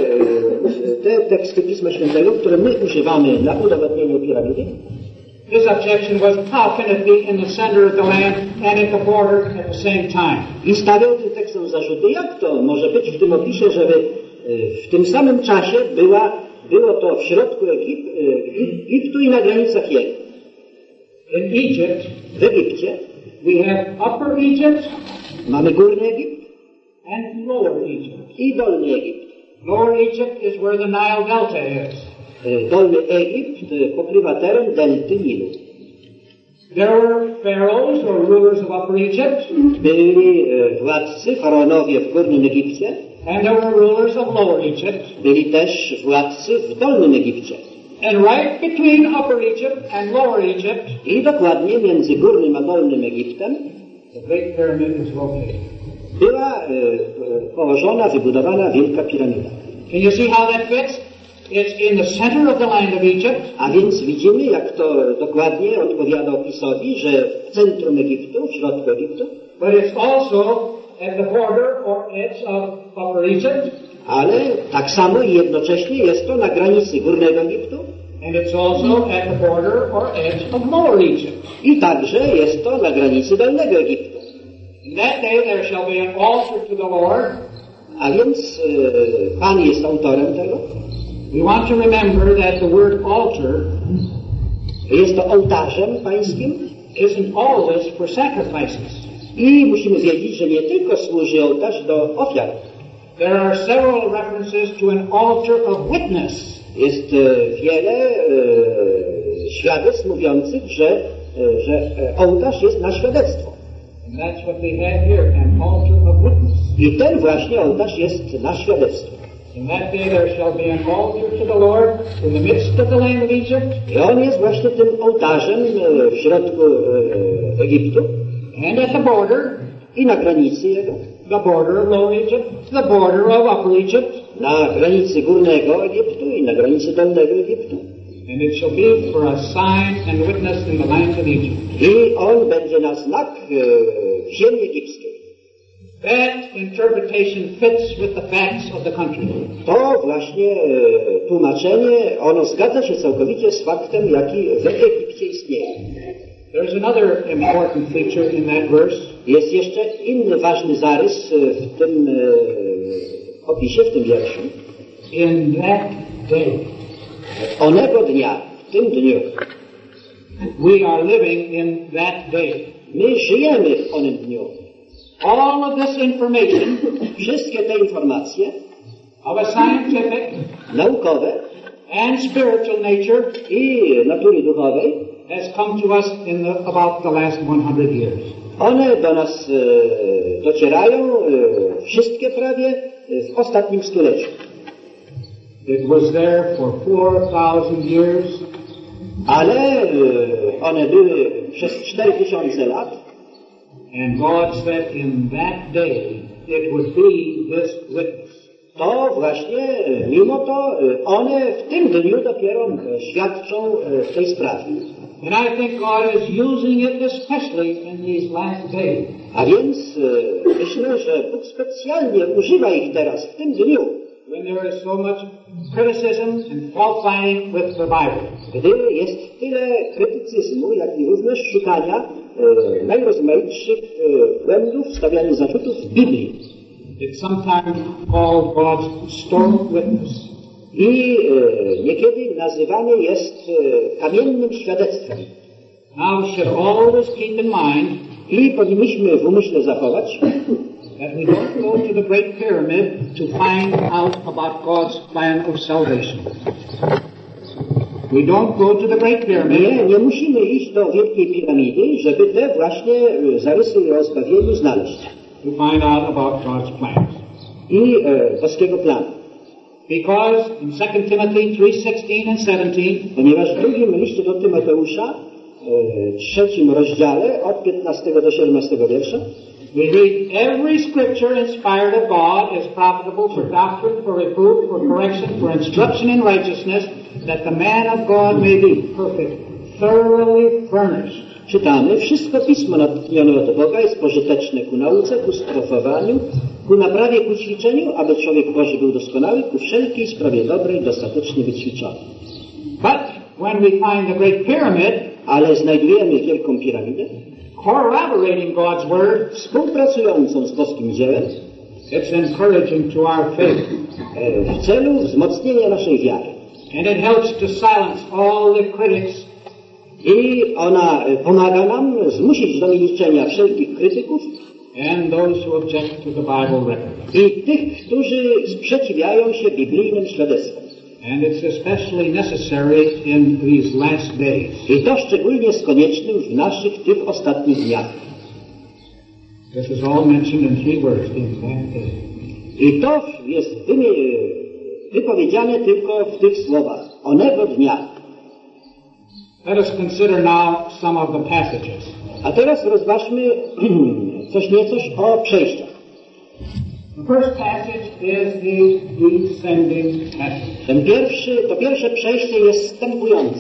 A: te teksty Pisma Świętego, które my używamy na udowodnieniu piramidy.
B: His objection was, how can it be in the center of the land and at the border at the same time?
A: I stawiał tym tekstem zarzuty, jak to może być w tym opisie, żeby w tym samym czasie było to w środku Egiptu i na granicach jego.
B: In Egypt,
A: W Egipcie
B: we have Upper Egypt
A: mamy górny Egipt
B: and Lower Egypt.
A: i dolny Egipt.
B: Lower Egypt is where the Nile Delta is.
A: Dolny Egipt pokrywa teren delty Nilu.
B: There were pharaohs or rulers of Upper Egypt,
A: Byli władcy, faraonowie w górnym Egipcie,
B: and there were rulers of Lower Egypt.
A: byli też władcy w dolnym Egipcie.
B: And right between Upper Egypt and Lower Egypt,
A: I dokładnie między górnym a dolnym Egiptem
B: the Great Pyramid is located.
A: była położona, wybudowana wielka piramida.
B: Can you see how that fits? It's in the center of the land of Egypt,
A: A więc widzimy, jak to dokładnie odpowiada opisowi, że w centrum Egiptu, w środku Egiptu,
B: but it's also at the border or edge of Upper Egypt,
A: ale tak samo i jednocześnie jest to na granicy górnego Egiptu
B: and it's also at the border or edge of Lower Egypt.
A: i także jest to na granicy dolnego Egiptu.
B: In that day there shall be an altar to the Lord.
A: A więc Pan jest autorem tego.
B: We want to remember that the word altar
A: Jest to ołtarzem pańskim
B: isn't always for sacrifices.
A: i musimy wiedzieć, że nie tylko służy ołtarz do ofiar.
B: There are several references to an altar of witness.
A: Jest wiele świadectw mówiących, że ołtarz jest na świadectwo.
B: And that's what they have here, an altar of witness.
A: I ten właśnie ołtarz jest na świadectwo.
B: In that day there shall be an altar to the Lord in the midst of the land of Egypt,
A: I on jest właśnie tym ołtarzem w środku Egiptu
B: and at the border,
A: i na granicy jego,
B: the border of Lower Egypt, the border of Upper Egypt,
A: na granicy górnego Egiptu i na granicy dolnego Egiptu.
B: and it shall be for a sign and witness in the land of Egypt.
A: I on będzie na znak w ziemi egipskiej.
B: That interpretation fits with the facts of the country.
A: To właśnie tłumaczenie, ono zgadza się całkowicie z faktem, jaki w Egipcie istnieje.
B: There's another important feature in that verse.
A: Jest jeszcze inny ważny zarys w tym opisie, w tym wierszu.
B: In that day.
A: Onego dnia, w tym dniu.
B: We are living in that day.
A: My żyjemy w onym dniu.
B: All of this information,
A: wszystkie te informacje
B: of a scientific,
A: naukowe
B: and spiritual nature,
A: i natury duchowej,
B: has come to us in about the last 100 years.
A: One do nas docierają wszystkie prawie w ostatnim stuleciu.
B: It was there for 4,000 years.
A: Ale one były przez 4000 lat.
B: And God said in that day it would be this witness.
A: To właśnie, mimo to, one w tym dniu dopiero świadczą w tej sprawie.
B: And I think God is using it especially in these last days.
A: A więc myślę, że Bóg specjalnie używa ich teraz w tym dniu.
B: When there is so much criticism and fault finding with the Bible.
A: Gdy jest tyle krytycyzmu, jak i również szukania najrozmaitszych błędów, stawiania zarzutów w Biblii.
B: It's sometimes called God's storm witness.
A: I niekiedy nazywany jest kamiennym świadectwem.
B: Now we should always keep in mind
A: i powinniśmy w umyśle zachować,
B: that we don't go to the Great Pyramid to find out about God's plan of salvation. We don't go to the Great Pyramid.
A: Nie musimy iść do Wielkiej Piramidy, żeby te właśnie zarysy o zbawieniu znaleźć.
B: To find out about God's plans.
A: I boskiego planu.
B: Because in 2 Timothy 3:16 and 17,
A: ponieważ w drugim liście do Tymoteusza, trzecim rozdziale, od 15 do 17 wiersza,
B: we read, every scripture inspired of God is profitable for doctrine, for reproof, for correction, for instruction in righteousness, that the man of God may be perfect, thoroughly furnished.
A: Czytamy, wszystko Pismo natchnione od Boga jest pożyteczne ku nauce, ku strofowaniu, ku naprawie, ku ćwiczeniu, aby człowiek Boży był doskonały, ku wszelkiej sprawie dobrej, dostatecznie wyćwiczony.
B: But when we find the Great Pyramid,
A: ale znajdujemy Wielką Piramidę,
B: corroborating God's Word,
A: współpracującą z boskim dziełem,
B: it's encouraging to our faith.
A: W celu wzmocnienia naszej wiary.
B: And it helps to silence all the critics.
A: I ona pomaga nam zmusić do milczenia wszelkich krytyków
B: and those who object to the Bible record.
A: I tych, którzy sprzeciwiają się biblijnym świadectwom.
B: And it's especially necessary in these last days.
A: I to szczególnie jest koniecznym w naszych tych ostatnich dniach.
B: This is all mentioned in 3 words, in that day.
A: I to jest wypowiedziane tylko w tych słowach. Onego dnia.
B: Let us consider now some of the passages.
A: A teraz rozważmy coś o przejściach.
B: The first passage is the descending passage.
A: To pierwsze przejście jest wstępujące.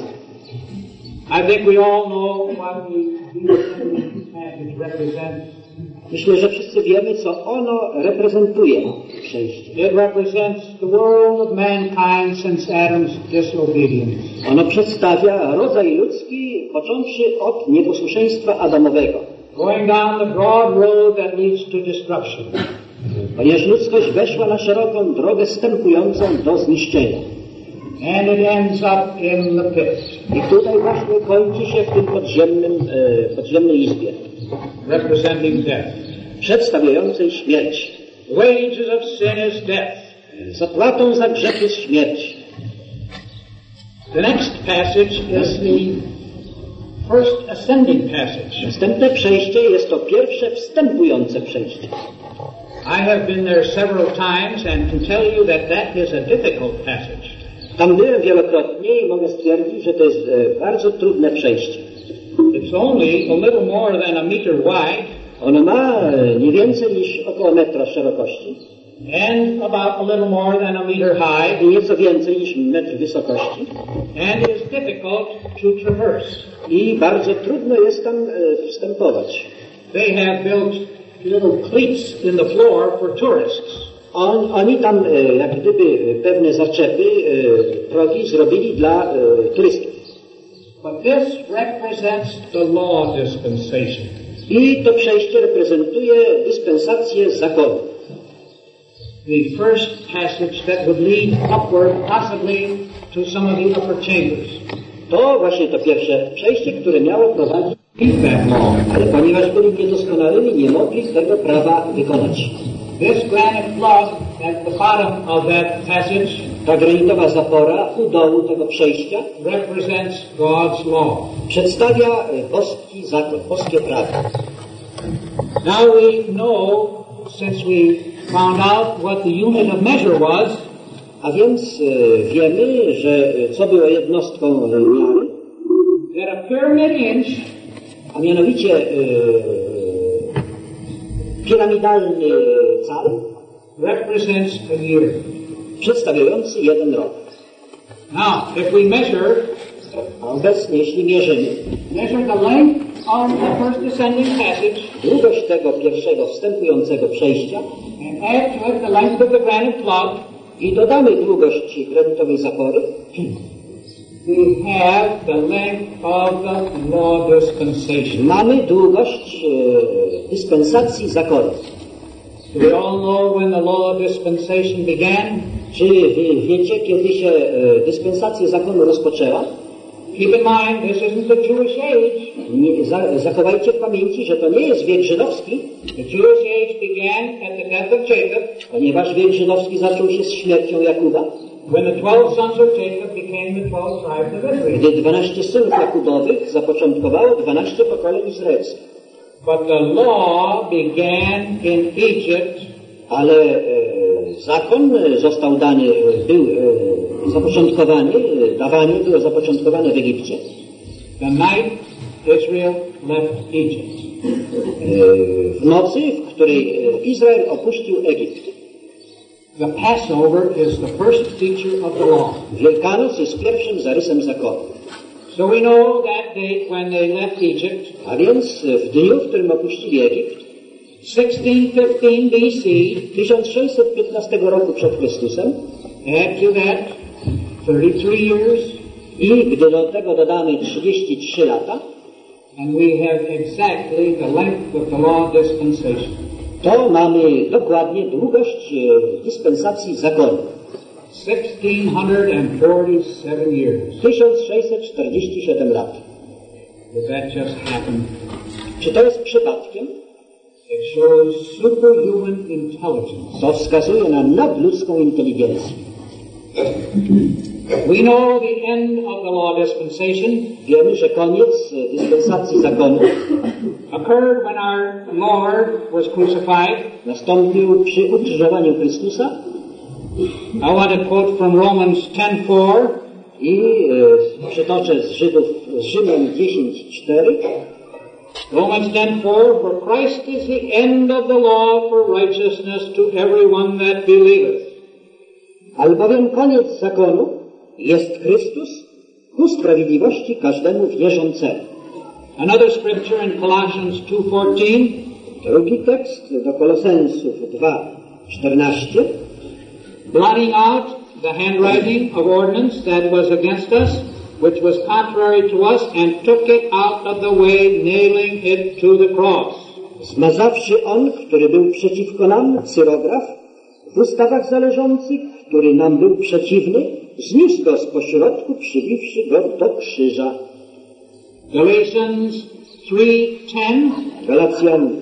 B: I think we all know what the descending passage represents.
A: Myślę, że wszyscy wiemy, co ono reprezentuje, przejście.
B: It represents the world of mankind since Adam's disobedience.
A: Ono przedstawia rodzaj ludzki, począwszy od nieposłuszeństwa Adamowego.
B: Going down the broad road that leads to destruction.
A: Ponieważ ludzkość weszła na szeroką drogę wstępującą do zniszczenia.
B: And it ends up in the pit.
A: I tutaj właśnie kończy się w tym podziemnej izbie.
B: Representing death.
A: Przedstawiającej śmierć.
B: Wages of sin is death.
A: Zapłatą za grzech jest śmierć.
B: The next passage is the first ascending passage.
A: Następne przejście jest to pierwsze wstępujące przejście.
B: I have been there several times and can tell you that that is a difficult passage.
A: Tam byłem wielokrotnie i mogę stwierdzić, że to jest bardzo trudne przejście.
B: It's only a little more than a meter wide.
A: Ono ma nie więcej niż około metra szerokości.
B: And about a little more than a meter high.
A: I nieco więcej niż metr wysokości.
B: And it is difficult to traverse.
A: I bardzo trudno jest tam wstępować.
B: They have built little cleats in the floor for tourists.
A: Oni tam jak gdyby pewne zaczepy, progi zrobili dla turystów.
B: But this represents the law dispensation.
A: I to przejście reprezentuje dyspensację zakonu.
B: The first passage that would lead upward, possibly to some of the upper chambers.
A: To właśnie to pierwsze przejście, które miało prowadzić
B: That law.
A: ale ponieważ byli niedoskonałymi, nie mogli tego prawa wykonać.
B: This granite plug at the bottom of that passage
A: Ta granitowa zapora u dołu tego przejścia
B: represents God's law.
A: przedstawia boski zakon, boskie prawo.
B: Now we know, since we found out what the unit of measure was,
A: A więc wiemy, że co było jednostką miary,
B: that a pyramid inch
A: a mianowicie piramidalny cal
B: represents a year.
A: przedstawiający jeden rok.
B: Now, if we measure
A: A obecnie, jeśli mierzymy
B: the length of the first descending passage
A: długość tego pierwszego wstępującego przejścia
B: and add to it the length of the granite plug,
A: i dodamy długość granitowej zapory,
B: we have the length of the law dispensation.
A: mamy długość dyspensacji zakonu.
B: Do we all know when the law dispensation began?
A: Czy wy wiecie, kiedy się dyspensacja zakonu rozpoczęła?
B: Keep in mind, this isn't the Jewish age.
A: Zachowajcie w pamięci, że to nie jest wiek żydowski,
B: The Jewish age began at the death of Jacob,
A: ponieważ wiek żydowski zaczął się z śmiercią Jakuba,
B: when the 12 sons of Jacob became the 12 tribes of Israel.
A: gdy 12 synów Jakubowych zapoczątkowało 12 pokoleń izraelskich.
B: But the law began in Egypt
A: Ale zakon został dany, był zapoczątkowany, dawanie było zapoczątkowane w Egipcie.
B: the night Israel left Egypt.
A: W nocy, w której Izrael opuścił Egipt.
B: The Passover is the first feature of the law.
A: Wielkanoc jest pierwszym zarysem zakonu.
B: So we know that date when they left Egypt,
A: A więc w dniu, w którym opuścili Egipt,
B: 1615 BC,
A: 1615 roku przed Chrystusem,
B: add to that 33 years,
A: i gdy do tego dodamy 33 lata,
B: and we have exactly the length of the law dispensation.
A: to mamy dokładnie długość dyspensacji zakonu.
B: 1647 years.
A: 1647 lat.
B: Did that just happen?
A: Czy to jest przypadkiem?
B: It shows superhuman intelligence.
A: To wskazuje na nadludzką inteligencję.
B: We know the end of the law dispensation
A: Wiemy, że koniec dyspensacji zakonu
B: occurred when our Lord was crucified.
A: nastąpił przy ukrzyżowaniu Chrystusa.
B: I want to quote from Romans 10:4.
A: I przytoczę z Rzymian 10:4.
B: Romans 10:4, for Christ is the end of the law for righteousness to everyone that believeth.
A: Albowiem koniec zakonu jest Chrystus ku sprawiedliwości każdemu wierzącemu.
B: Another scripture in Colossians 2:14,
A: Drugi tekst do Kolosensów 2:14.
B: blotting out the handwriting of ordinance that was against us, which was contrary to us, and took it out of the way, nailing it to the cross.
A: Zmazawszy on, który był przeciwko nam, cyrograf, w ustawach zależących, który nam był przeciwny, zniósł go z pośrodku, przybiwszy go do krzyża.
B: Galatians 3:10,
A: Galacjan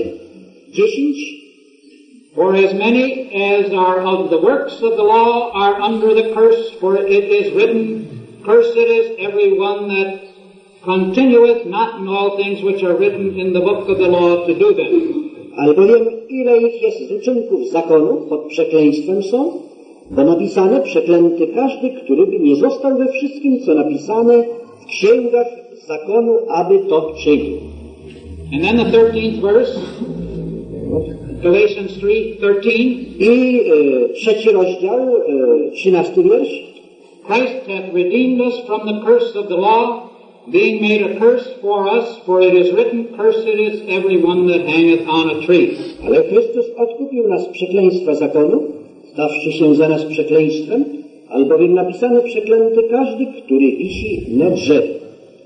A: 3:10.
B: for as many as are of the works of the law are under the curse, for it is written, cursed is every one that continueth not in all things which are written in the book of the law to do them.
A: Albowiem ile ich jest z uczynków zakonu, pod przekleństwem są, bo napisane, przeklęty każdy, który by nie został we wszystkim, co napisane w księgach zakonu, aby to czynił.
B: And then the 13th verse, Galatians 3:13,
A: I trzeci rozdział, 13 wiersz.
B: Christ hath redeemed us from the curse of the law, being made a curse for us, for it is written, cursed is every one that hangeth on a tree.
A: Ale Chrystus odkupił nas z przekleństwa zakonu, stawszy się za nas przekleństwem, albowiem napisane, przeklęty każdy, który wisi na drzewie.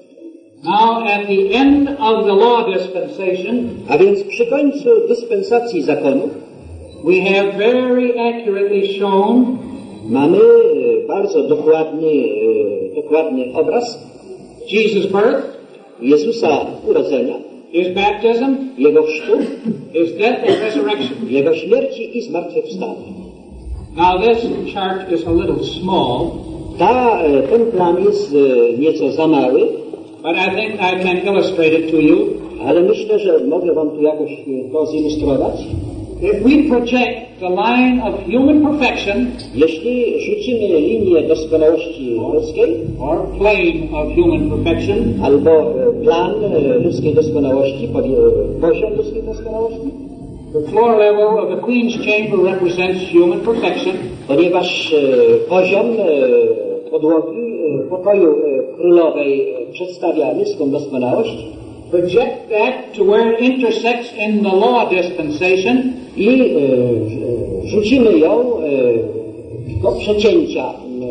B: Now, at the end of the law dispensation,
A: A więc przy końcu dyspensacji zakonu
B: we have very accurately shown
A: mamy bardzo dokładny obraz
B: Jesus' birth,
A: Jezusa urodzenia,
B: His baptism,
A: Jego chrztu,
B: His death and resurrection.
A: Jego śmierci i zmartwychwstania.
B: Now, this chart is a little small,
A: Ten plan jest nieco za mały,
B: but I think I can illustrate it to you.
A: ale myślę, że mogę wam tu jakoś to zilustrować.
B: If we project the line of human perfection,
A: Jeśli rzucimy linię doskonałości ludzkiej,
B: or plane of human perfection,
A: albo plan ludzkiej doskonałości, poziom ludzkiej doskonałości,
B: the floor level of the Queen's Chamber represents human perfection,
A: ponieważ poziom podłogi pokoju królowej przedstawia ludzką doskonałość
B: project that to where it intersects in the law dispensation,
A: i rzucimy ją do przecięcia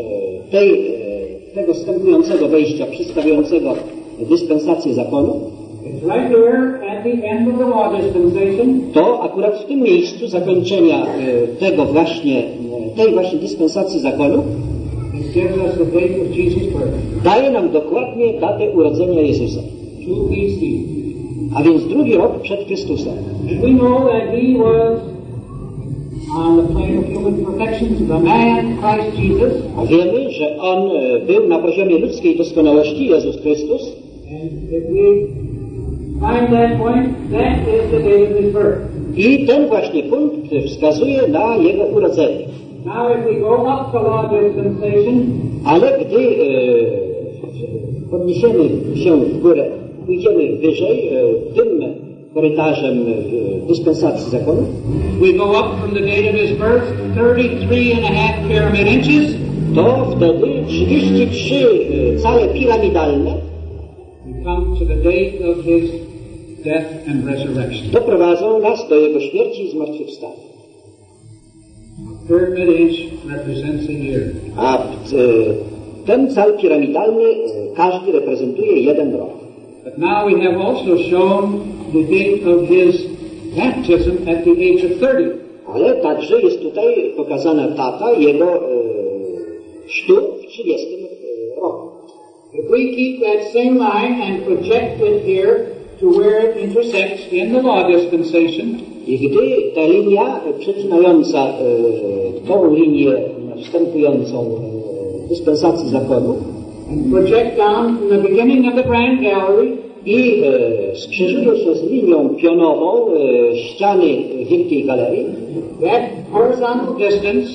A: tego wstępującego wejścia przedstawiającego dispensację zakonu.
B: it's right here at the end of the law dispensation,
A: To akurat w tym miejscu zakończenia tej właśnie dispensacji zakonu
B: it gives us the date of Jesus' birth,
A: daje nam dokładnie datę urodzenia Jezusa,
B: 2 BC.
A: a więc 2. rok przed Chrystusem.
B: And we know that He was on the plane of human perfection, the man, Christ Jesus,
A: A wiemy, że On był na poziomie ludzkiej doskonałości, Jezus Chrystus,
B: and if we find that point, that is the date of His birth.
A: i ten właśnie punkt wskazuje na Jego urodzenie.
B: Now if we go up the law dispensation,
A: Ale gdy podniesiemy się w górę, pójdziemy wyżej tym korytarzem dispensacji zakonu,
B: we go up from the date of His birth 33.5 pyramid inches,
A: to wtedy 33 cale piramidalne
B: we come to the date of His death and resurrection.
A: doprowadzą nas do Jego śmierci i zmartwychwstania.
B: Pyramid inch represents a year.
A: A ten cal piramidalny każdy reprezentuje 1 rok.
B: But now we have also shown the date of His baptism at the age of 30.
A: Ale także jest tutaj pokazana data Jego chrztu w 30 roku.
B: If we keep that same line and project it here to where it intersects in the law dispensation,
A: I gdy ta linia przecinająca tą linię wstępującą dispensacji zakonu
B: and project down from the beginning of the Grand Gallery
A: i skrzyżuje się z linią pionową ściany Wielkiej Galerii,
B: that horizontal distance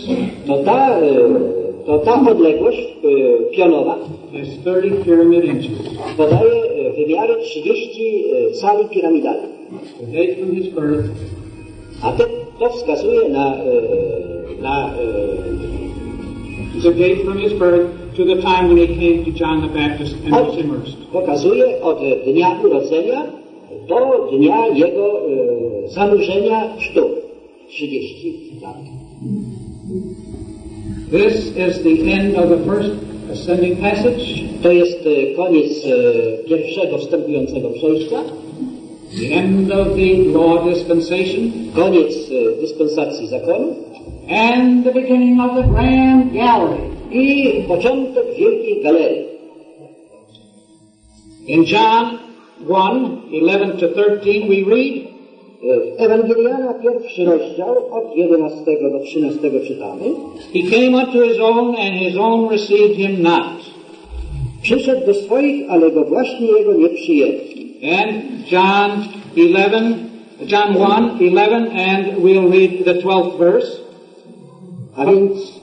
A: to ta odległość pionowa
B: is 30 pyramid inches.
A: podaje wymiary 30 cali piramidalnych.
B: The date from His birth
A: A to wskazuje na
B: the date from His birth to the time when He came to John the Baptist and was immersed.
A: pokazuje od dnia urodzenia do dnia Jego zanurzenia w chrztu. 30 lat.
B: This is the end of the first ascending passage.
A: To jest koniec pierwszego wstępującego przejścia,
B: The end of the law dispensation,
A: koniec dispensacji zakonu
B: and the beginning of the Grand Gallery.
A: i początek Wielkiej Galerii.
B: In John 1:11-13 we read,
A: W Ewangeliana 1 rozdział od 11 do 13 czytamy:
B: He came unto His own, and His own received Him not.
A: Przyszedł do swoich, ale go właśnie Jego nie przyjęli.
B: And John 1:11, and we'll read the 12th verse.
A: A więc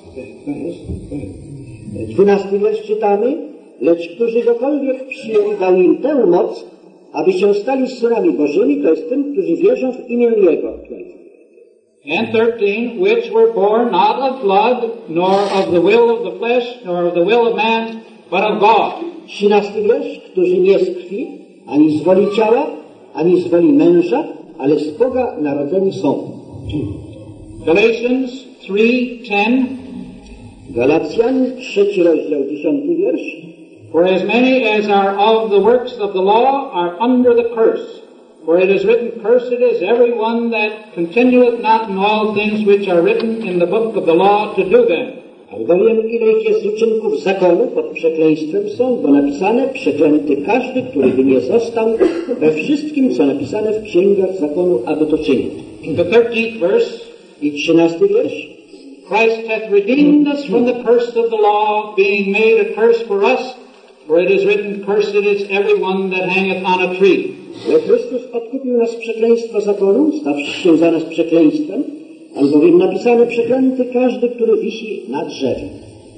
A: 12 wiersz czytamy: Lecz którzy gokolwiek przyjęli, dał im tę moc, aby się stali synami Bożymi, to jest tym, którzy wierzą w imię Jego.
B: And 13, which were born not of blood, nor of the will of the flesh, nor of the will of man, but of God.
A: 13 wiersz: Którzy nie z krwi, ani z woli ciała, ani z woli męża, ale z Boga narodzeni są.
B: Galatians 3:10,
A: Galacjan 3 rozdział 10 wiersz:
B: For as many as are of the works of the law are under the curse. For it is written, Cursed is every one that continueth not in all things which are written in the book of the law to do them.
A: Albowiem ileś jest uczynków zakonu pod przekleństwem są, bo napisane, przeklęty każdy, który by nie został we wszystkim, co napisane w księgach zakonu, aby to czynił.
B: The 13th verse,
A: I 13 wiersz.
B: Christ hath redeemed us from the curse of the law, being made a curse for us, for it is written, Cursed is every one that hangeth on a tree.
A: Ale Chrystus odkupił nas z przekleństwa zakonu, stawszy się za nas przekleństwem, albowiem napisane, przeklęty każdy, który wisi na drzewie.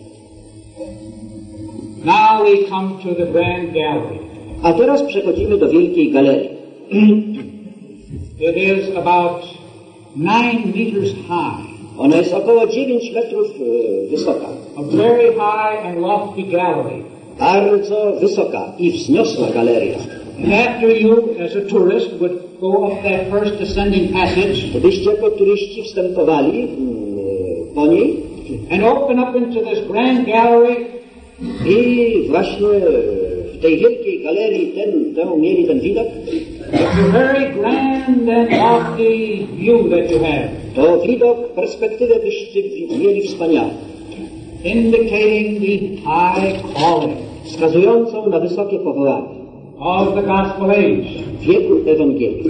B: Now we come to the grand gallery.
A: A teraz przechodzimy do Wielkiej Galerii.
B: It is about 9 meters high.
A: Ona jest około 9 metrów wysoka.
B: A very high and lofty gallery.
A: Bardzo wysoka i wzniosła galeria.
B: And after you, as a tourist, would go up that first ascending passage,
A: Gdybyście jako turyści wstępowali po niej
B: and open up into this grand gallery,
A: i właśnie w tej Wielkiej Galerii mieli ten widok,
B: it's a very grand and lofty view that you have,
A: to widok, perspektywę byście mieli wspaniałą,
B: indicating the high calling
A: wskazującą na wysokie powołanie
B: of the gospel age.
A: wieku Ewangelii.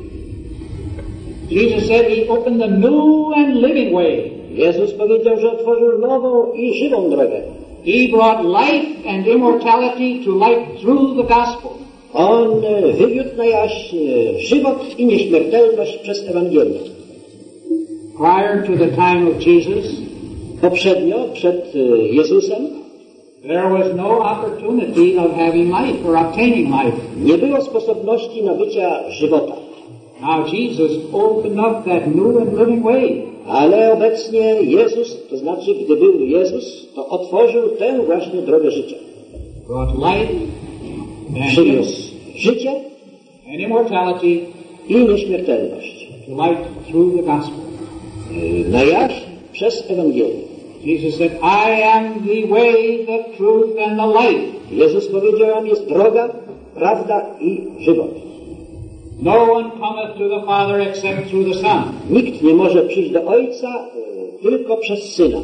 B: Jesus said he opened a new and living way.
A: Jezus powiedział, że otworzył nową i żywą drogę.
B: He brought life and immortality to light through the gospel.
A: On wywiódł na jaźń żywot i nieśmiertelność przez Ewangelię.
B: Prior to the time of Jesus,
A: Poprzednio, przed Jezusem,
B: there was no opportunity of having life or obtaining life.
A: nie było sposobności nabycia żywota.
B: Now Jesus opened up that new and living way.
A: Ale obecnie Jezus, to znaczy gdy był Jezus, to otworzył tę właśnie drogę życia.
B: Brought life
A: Przyniósł życie
B: and immortality
A: i nieśmiertelność
B: to light through the gospel.
A: na jaźń przez Ewangelię.
B: Jesus said, I am the way, the truth, and the life.
A: Jezus powiedział, jam jest droga, prawda i żywot.
B: No one cometh to the Father except through the Son.
A: Nikt nie może przyjść do Ojca tylko przez Syna.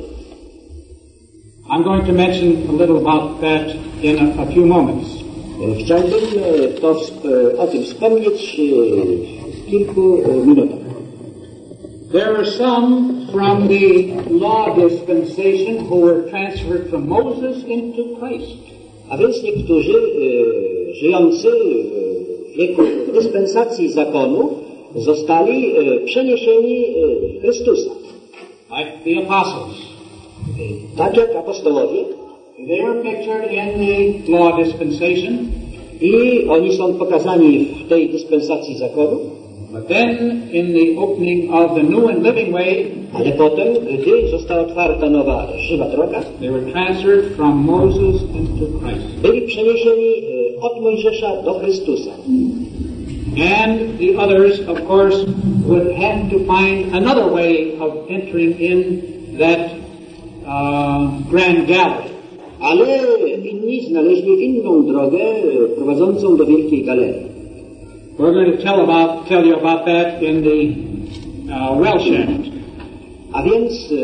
B: I'm going to mention a little about that in a few moments.
A: Chciałbym o tym wspomnieć w kilku minutach.
B: There are some from the law dispensation who were transferred from Moses into Christ.
A: A więc niektórzy żyjący w wieku dyspensacji zakonu zostali przeniesieni w Chrystusa.
B: Like the apostles.
A: Tak jak apostołowie.
B: They were pictured in the law dispensation.
A: I oni są pokazani w tej dyspensacji zakonu.
B: But then in the opening of the new and living way,
A: ale potem, gdy została otwarta nowa, żywa droga,
B: they were transferred from Moses into Christ.
A: Byli przeniesieni od Mojżesza do Chrystusa.
B: And the others, of course, would have to find another way of entering in that grand gallery.
A: Ale inni znaleźli inną drogę prowadzącą do Wielkiej Galerii.
B: We're going to tell you about that in the well shaft.
A: A więc,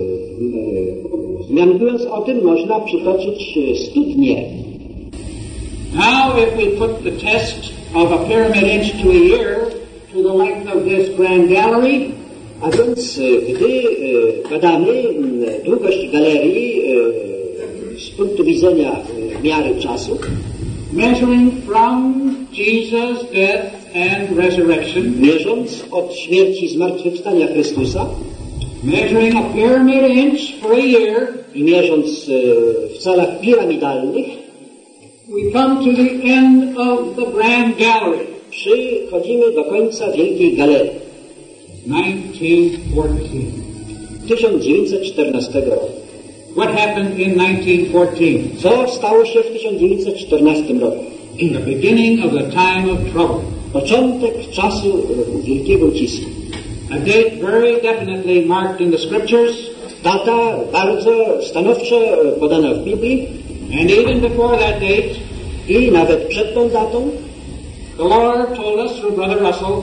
A: mianując o tym, można przytoczyć studnię.
B: Now, if we put the test of a pyramid inch to a year to the length of this grand gallery,
A: a więc, gdy badamy długość galerii z punktu widzenia miary czasu,
B: measuring from Jesus' death and resurrection,
A: mierząc od śmierci i zmartwychwstania Chrystusa,
B: measuring a pyramid inch for a year,
A: i mierząc w calach piramidalnych,
B: we come to the end of the grand gallery.
A: Przychodzimy do końca Wielkiej Galerii. 1914 roku.
B: What happened in 1914?
A: Co stało się w 1914 roku?
B: The beginning of the time of trouble.
A: Początek czasu wielkiego ucisku.
B: A date very definitely marked in the scriptures.
A: Data bardzo stanowczo podana w Biblii.
B: And even before that date,
A: I nawet przed tą datą
B: the Lord told us through Brother Russell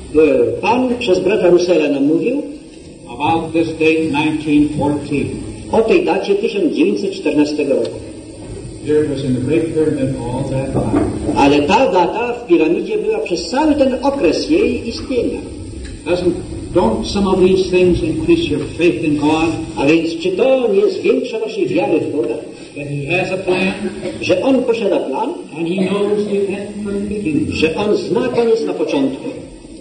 A: Pan przez brata Russella nam mówił
B: about this date, 1914.
A: o tej dacie 1914 roku.
B: Here it was in the Great Pyramid all that time.
A: Ale ta data w piramidzie była przez cały ten okres jej istnienia.
B: Don't some of these things increase your faith in God?
A: A więc czy to nie zwiększa waszej wiary w Boga?
B: That He has a plan,
A: Że On posiada plan,
B: and He knows the end from the beginning.
A: że On zna koniec na początku.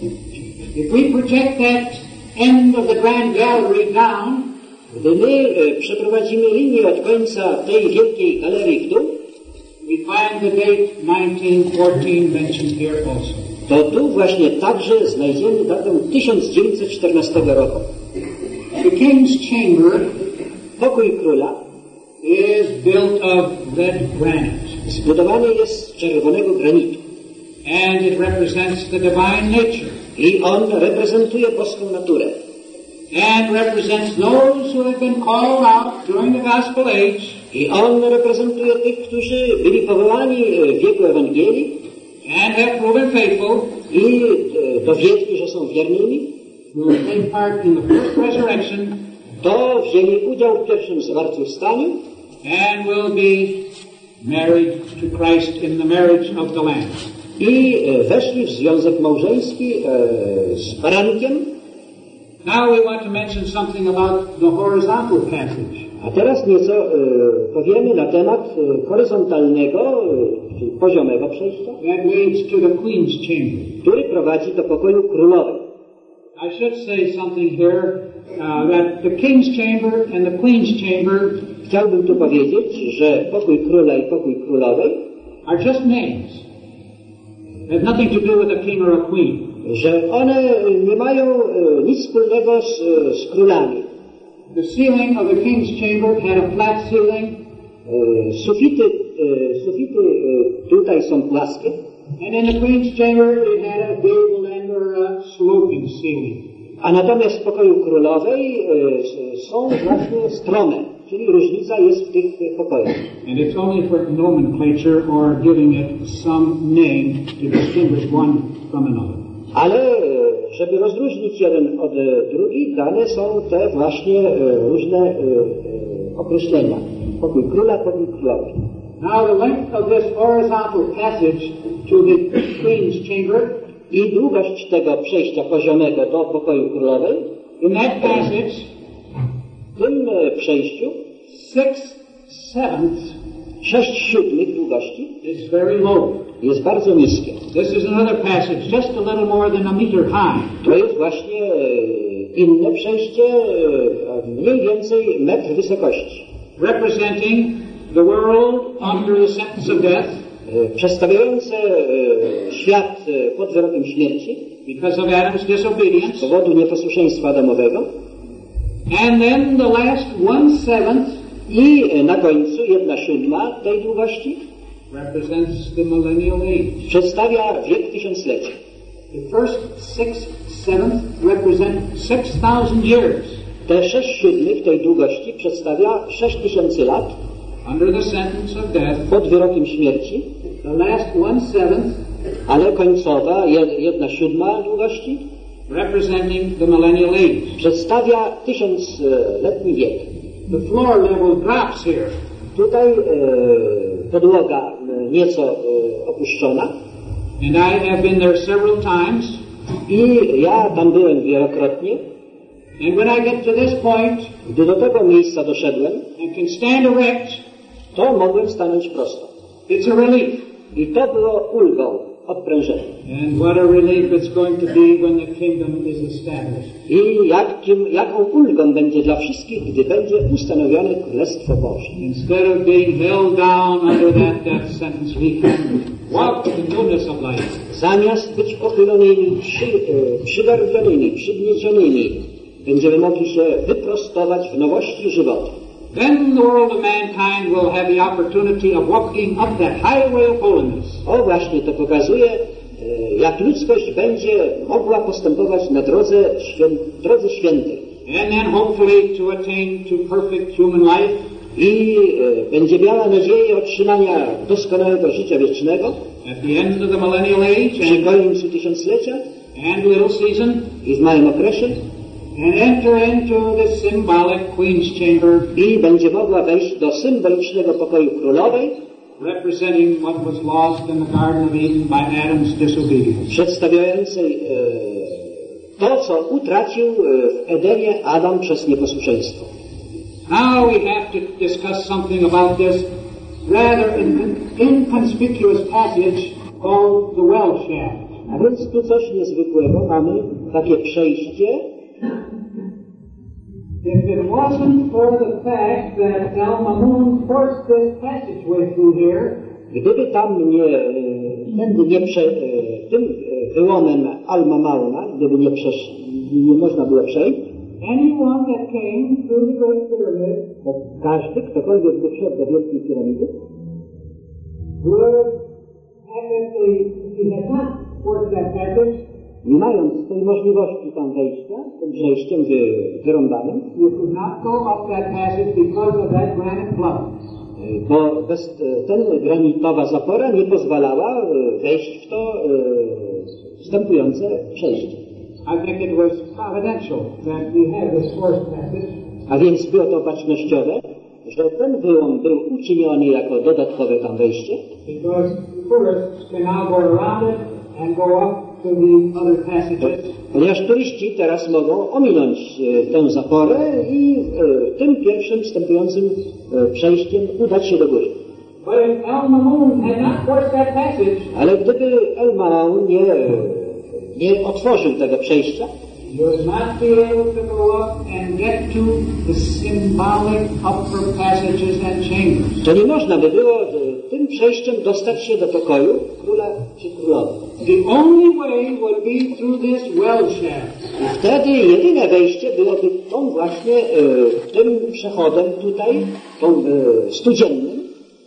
B: If we project that end of the Grand Gallery down,
A: Gdy my przeprowadzimy linię od końca tej wielkiej galerii w dół,
B: we find the date 1914 mentioned here also.
A: to tu właśnie także znajdziemy datę 1914 roku.
B: The King's Chamber
A: Pokój króla
B: is built of red granite,
A: zbudowany jest z czerwonego granitu
B: and it represents the divine nature,
A: i on reprezentuje boską naturę.
B: and represents those who have been called out during the Gospel age,
A: I on reprezentuje tych, którzy byli powołani w wieku Ewangelii
B: and have proven faithful,
A: i dowiedli, że są wiernymi,
B: who take part in the first resurrection,
A: to wzięli udział w pierwszym zmartwychwstaniu
B: and will be married to Christ in the marriage of the Lamb.
A: i weszli w związek małżeński z barankiem.
B: Now we want to mention something about the horizontal passage.
A: A teraz nieco powiemy na temat horyzontalnego, czyli poziomego przejścia,
B: That leads to the Queen's Chamber.
A: który prowadzi do pokoju królowej.
B: I should say something here, that the King's Chamber and the Queen's Chamber
A: Chciałbym tu powiedzieć, że pokój króla i pokój królowej,
B: are just names. They have nothing to do with a king or a queen.
A: że one nie mają nic wspólnego z królami.
B: The ceiling of the King's Chamber had a flat ceiling,
A: Sufity tutaj są płaskie,
B: and in the Queen's Chamber it had a gable end or a sloping ceiling.
A: a natomiast w pokoju królowej są właśnie strome, czyli różnica jest w tych pokojach.
B: And it's only for nomenclature or giving it some name to distinguish one from another.
A: Ale żeby rozróżnić jeden od drugi, dane są te właśnie różne określenia. Pokój króla, pokój królowej.
B: Now the length of this horizontal passage to the Queen's Chamber,
A: I długość tego przejścia poziomego do pokoju królowej,
B: in that passage,
A: w tym przejściu 6/7 długości
B: is very low.
A: jest bardzo niskie.
B: This is another passage, just a little more than a meter high.
A: To jest właśnie inne przejście, mniej więcej metr wysokości,
B: Representing the world under the sentence of death
A: przedstawiające świat pod wyrokiem śmierci
B: because of Adam's
A: z
B: disobedience.
A: powodu nieposłuszeństwa Adamowego
B: And then the last 1/7
A: i na końcu 1/7 tej długości
B: represents the millennial age.
A: przedstawia wiek tysiąclecia.
B: The first 6/7 represent 6,000 years
A: Te 6/7 tej długości przedstawia 6000 lat
B: under the sentence of death.
A: pod wyrokiem śmierci,
B: The last 1/7
A: ale końcowa 1/7 długości
B: representing the millennial age.
A: przedstawia 1000-letni wiek.
B: The floor level drops here.
A: Tutaj podłoga nieco opuszczona
B: And I have been there several times.
A: i ja tam byłem wielokrotnie.
B: And when I get to this point
A: Gdy do tego miejsca doszedłem,
B: and can stand erect,
A: to mogłem stanąć prosto.
B: it's a relief.
A: I to było ulgą, odprężeniem.
B: And what a relief it's going to be when the kingdom is established.
A: I jaką ulgą będzie dla wszystkich, gdy będzie ustanowione Królestwo Boże.
B: Instead of being held down under that death sentence, we can walk in the newness of life.
A: Zamiast być pochylonymi, przygarbionymi, przygniecionymi, będziemy mogli się wyprostować w nowości żywota.
B: Then the world of mankind will have the opportunity of walking up that highway of holiness.
A: O właśnie to pokazuje, jak ludzkość będzie mogła postępować na drodze świętej.
B: And then hopefully to attain to perfect human life.
A: i będzie miała nadzieję otrzymania doskonałego życia wiecznego
B: at the end of the millennial age
A: przy końcu tysiąclecia
B: and little season,
A: i w małym okresie
B: and enter into the symbolic Queen's Chamber,
A: i będzie mogła wejść do symbolicznego pokoju królowej,
B: representing what was lost in the Garden of Eden by Adam's disobedience.
A: przedstawiającej to, co utracił w Edenie Adam przez nieposłuszeństwo.
B: Now we have to discuss something about this rather inconspicuous passage called the well shaft.
A: A więc tu coś niezwykłego, mamy takie przejście.
C: If it wasn't for the fact that Al-Mamun forced this passageway through here,
A: Gdyby tam tym wyłomem Al-Mamauna, gdyby nie można było przejść,
C: anyone that came through the Great Pyramid
A: to każdy, ktokolwiek by wszedł do Wielkiej Piramidy,
C: would, if he had not forced that passage,
A: nie mając tej możliwości tam wejścia, tym przejściem wyrąbanym,
C: you could not go up that passage because of that granite block.
A: bo ten granitowa zapora nie pozwalała wejść w to wstępujące przejście.
C: I think it was providential that we had this forced passage.
A: A więc było to opatrznościowe, że ten wyłom był uczyniony jako dodatkowe tam wejście,
C: Because tourists can now go around it and go up to the other passages.
A: ponieważ turyści teraz mogą ominąć tę zaporę i tym pierwszym wstępującym przejściem udać się do góry.
C: But if Al-Mamun had not forced that passage,
A: Ale gdyby El-Maun nie otworzył tego przejścia,
C: you would not be able to go up and get to the symbolic upper passages and chambers.
A: to nie można by było tym przejściem dostać się do pokoju króla czy królowej.
B: The only way would be through this well shaft.
A: I wtedy jedyne wejście byłoby tą właśnie, tym przechodem tutaj, tą studziennym,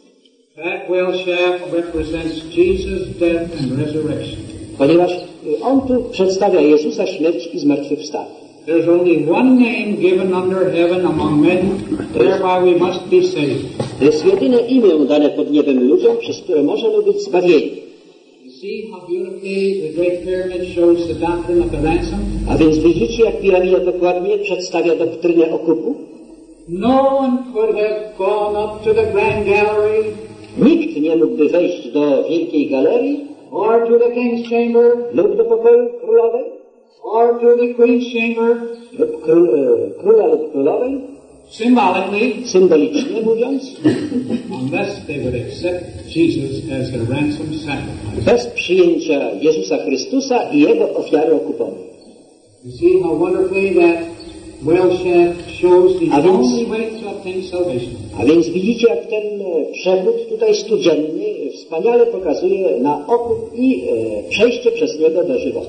B: That well shaft represents Jesus' death and resurrection.
A: ponieważ on tu przedstawia Jezusa, śmierć i zmartwychwstanie.
B: There's only one name given under heaven among men, whereby we must be saved.
A: To jest jedyne imię dane pod niebem ludziom, przez które możemy być zbawieni.
B: You see how beautifully the Great Pyramid shows the doctrine of the ransom?
A: A więc widzicie, jak piramida dokładnie przedstawia doktrynę okupu?
B: No one could have gone up to the Grand Gallery
A: Nikt nie mógłby wejść do Wielkiej Galerii
B: or to the King's Chamber
A: lub do pokoju królowej
B: or to the Queen's Chamber
A: lub króla lub królowej,
B: symbolically
A: symbolicznie mówiąc,
B: unless they would accept Jesus as their ransom sacrifice.
A: bez przyjęcia Jezusa Chrystusa i Jego ofiary okupowej.
B: You see how wonderfully that well shaft shows the
A: A więc-
B: only way to obtain salvation.
A: A więc widzicie, jak ten przechód tutaj studzienny wspaniale pokazuje na okup i przejście przez niego do żywota.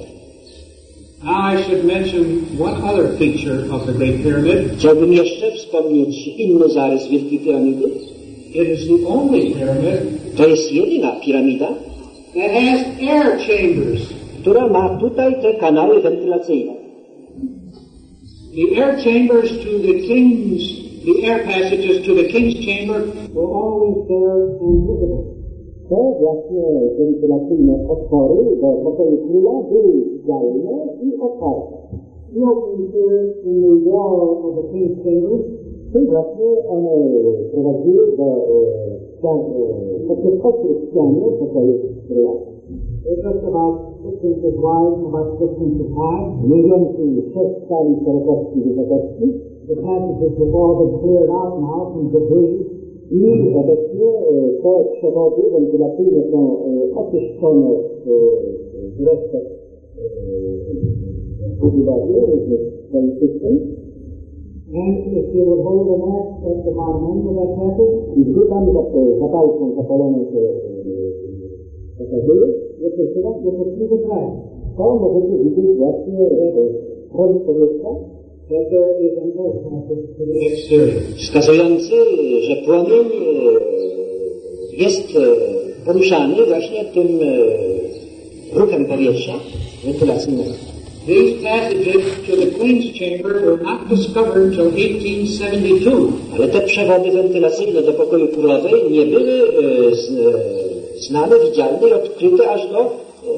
B: Now I should mention one other feature of the Great Pyramid.
A: Chciałbym jeszcze wspomnieć inny zarys Wielkiej Piramidy.
B: It is the only pyramid
A: To jest jedyna piramida,
B: that has air chambers.
A: która ma tutaj te kanały wentylacyjne.
B: The air chambers to the air passages to the King's Chamber
C: were always there and visible.
A: Te właśnie wentylacyjne otwory do pokoju króla były widzialne i otwarte.
C: The openings here in the wall of the King's Chamber
A: I właśnie one prowadziły do ośrodków w ścianie pokoju króla.
C: they're just about 6 inches wide and about 6 inches high.
A: Mniej więcej 6 skali szerokości i wysokości.
C: The passages have all been cleared out now from debris.
A: I obecnie te przewody wentylacyjne są oczyszczone z resztek budowy różnych swoich system.
C: And if you would hold an axe at the bottom end of that passage,
A: I gdy tam zapałką zapaloną się pokazuje,
C: you would drag.
A: to możecie widzieć właśnie prąd powietrza,
C: That there is an air passage to the
B: exterior.
A: wskazujący, że płomień jest poruszany właśnie tym ruchem powietrza wentylacyjnego.
B: These passages to the Queen's Chamber were not discovered till 1872.
A: Ale te przewody wentylacyjne do pokoju królowej nie były znane, widzialne i odkryte aż do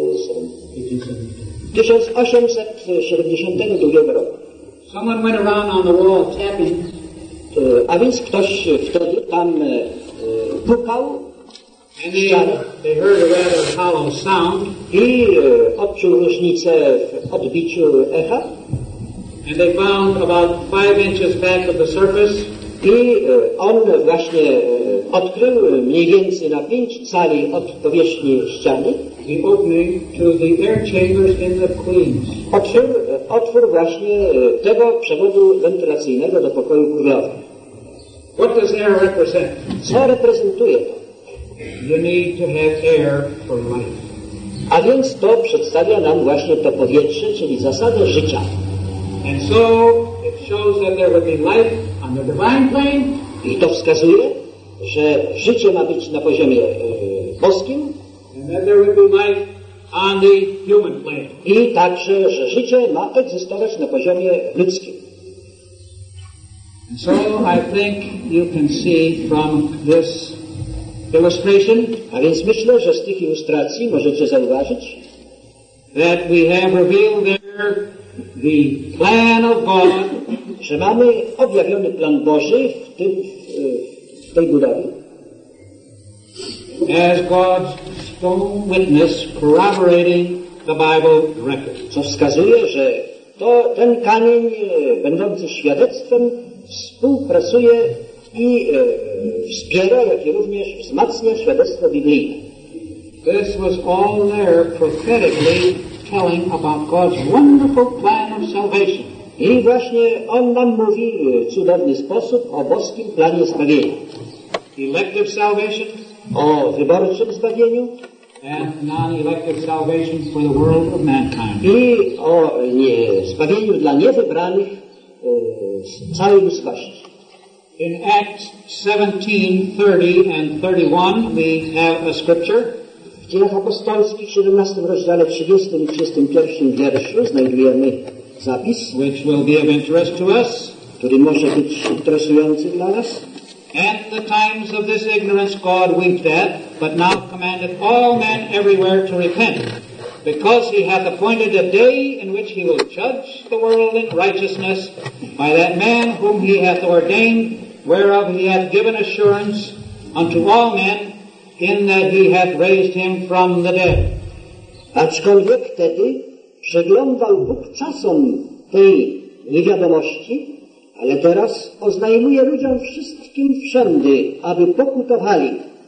A: 1872 roku.
B: Someone went around on the wall tapping,
A: A więc ktoś wtedy tam pukał
B: and they heard a rather hollow sound,
A: i odczuł różnicę w odbiciu echa
B: and they found about 5 inches back of the surface
A: i on właśnie odkrył mniej więcej na 5 cali od powierzchni ściany
B: the opening to the air chambers in the Queen's.
A: otwór właśnie tego przewodu wentylacyjnego do pokoju królowej.
B: What does air represent?
A: Co reprezentuje to?
B: You need to have air for life.
A: A więc to przedstawia nam właśnie to powietrze, czyli zasadę życia.
B: And so it shows that there would be life on the divine plane,
A: I to wskazuje, że życie ma być na poziomie boskim
B: and that there would be life on the human plane.
A: i także, że życie ma egzystować na poziomie ludzkim.
B: And so I think you can see from this illustration
A: A więc myślę, że z tych ilustracji możecie zauważyć,
B: that we have revealed there the plan of God
A: że mamy objawiony plan Boży w tej budowie,
B: as God's stone witness corroborating the Bible record.
A: co wskazuje, że ten kamień będący świadectwem współpracuje i wspiera, jak i również wzmacnia świadectwo biblijne.
B: This was all there prophetically telling about God's wonderful plan of salvation.
A: I właśnie on nam mówi w cudowny sposób o boskim planie zbawienia,
B: Elective salvation
A: o wyborczym zbawieniu
B: and non-elective salvation for the world of mankind.
A: i o zbawieniu dla niewybranych z całej ludzkości.
B: In Acts 17:30 and 31 we have a scripture
A: W Dziejach Apostolskich w 17 rozdziale 30 i 31 wierszu znajdujemy zapis,
B: which will be of interest to us.
A: który może być interesujący dla nas.
B: And the times of this ignorance God winked at, but now commandeth all men everywhere to repent, because he hath appointed a day in which he will judge the world in righteousness by that man whom he hath ordained, whereof he hath given assurance unto all men, in that he hath raised him from the dead.
A: Aczkolwiek wtedy przeglądał Bóg czasom tej niewiadomości, ale teraz oznajmuje ludziom wszystkim wszędy, aby pokutowali.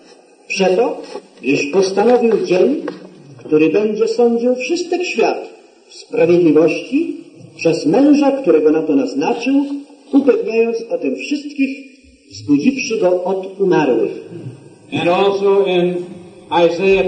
A: Przeto, iż postanowił dzień, który będzie sądził wszystek świat w sprawiedliwości przez męża, którego na to naznaczył, upewniając o tym wszystkich, wzbudziwszy go od umarłych.
B: And also in Isaiah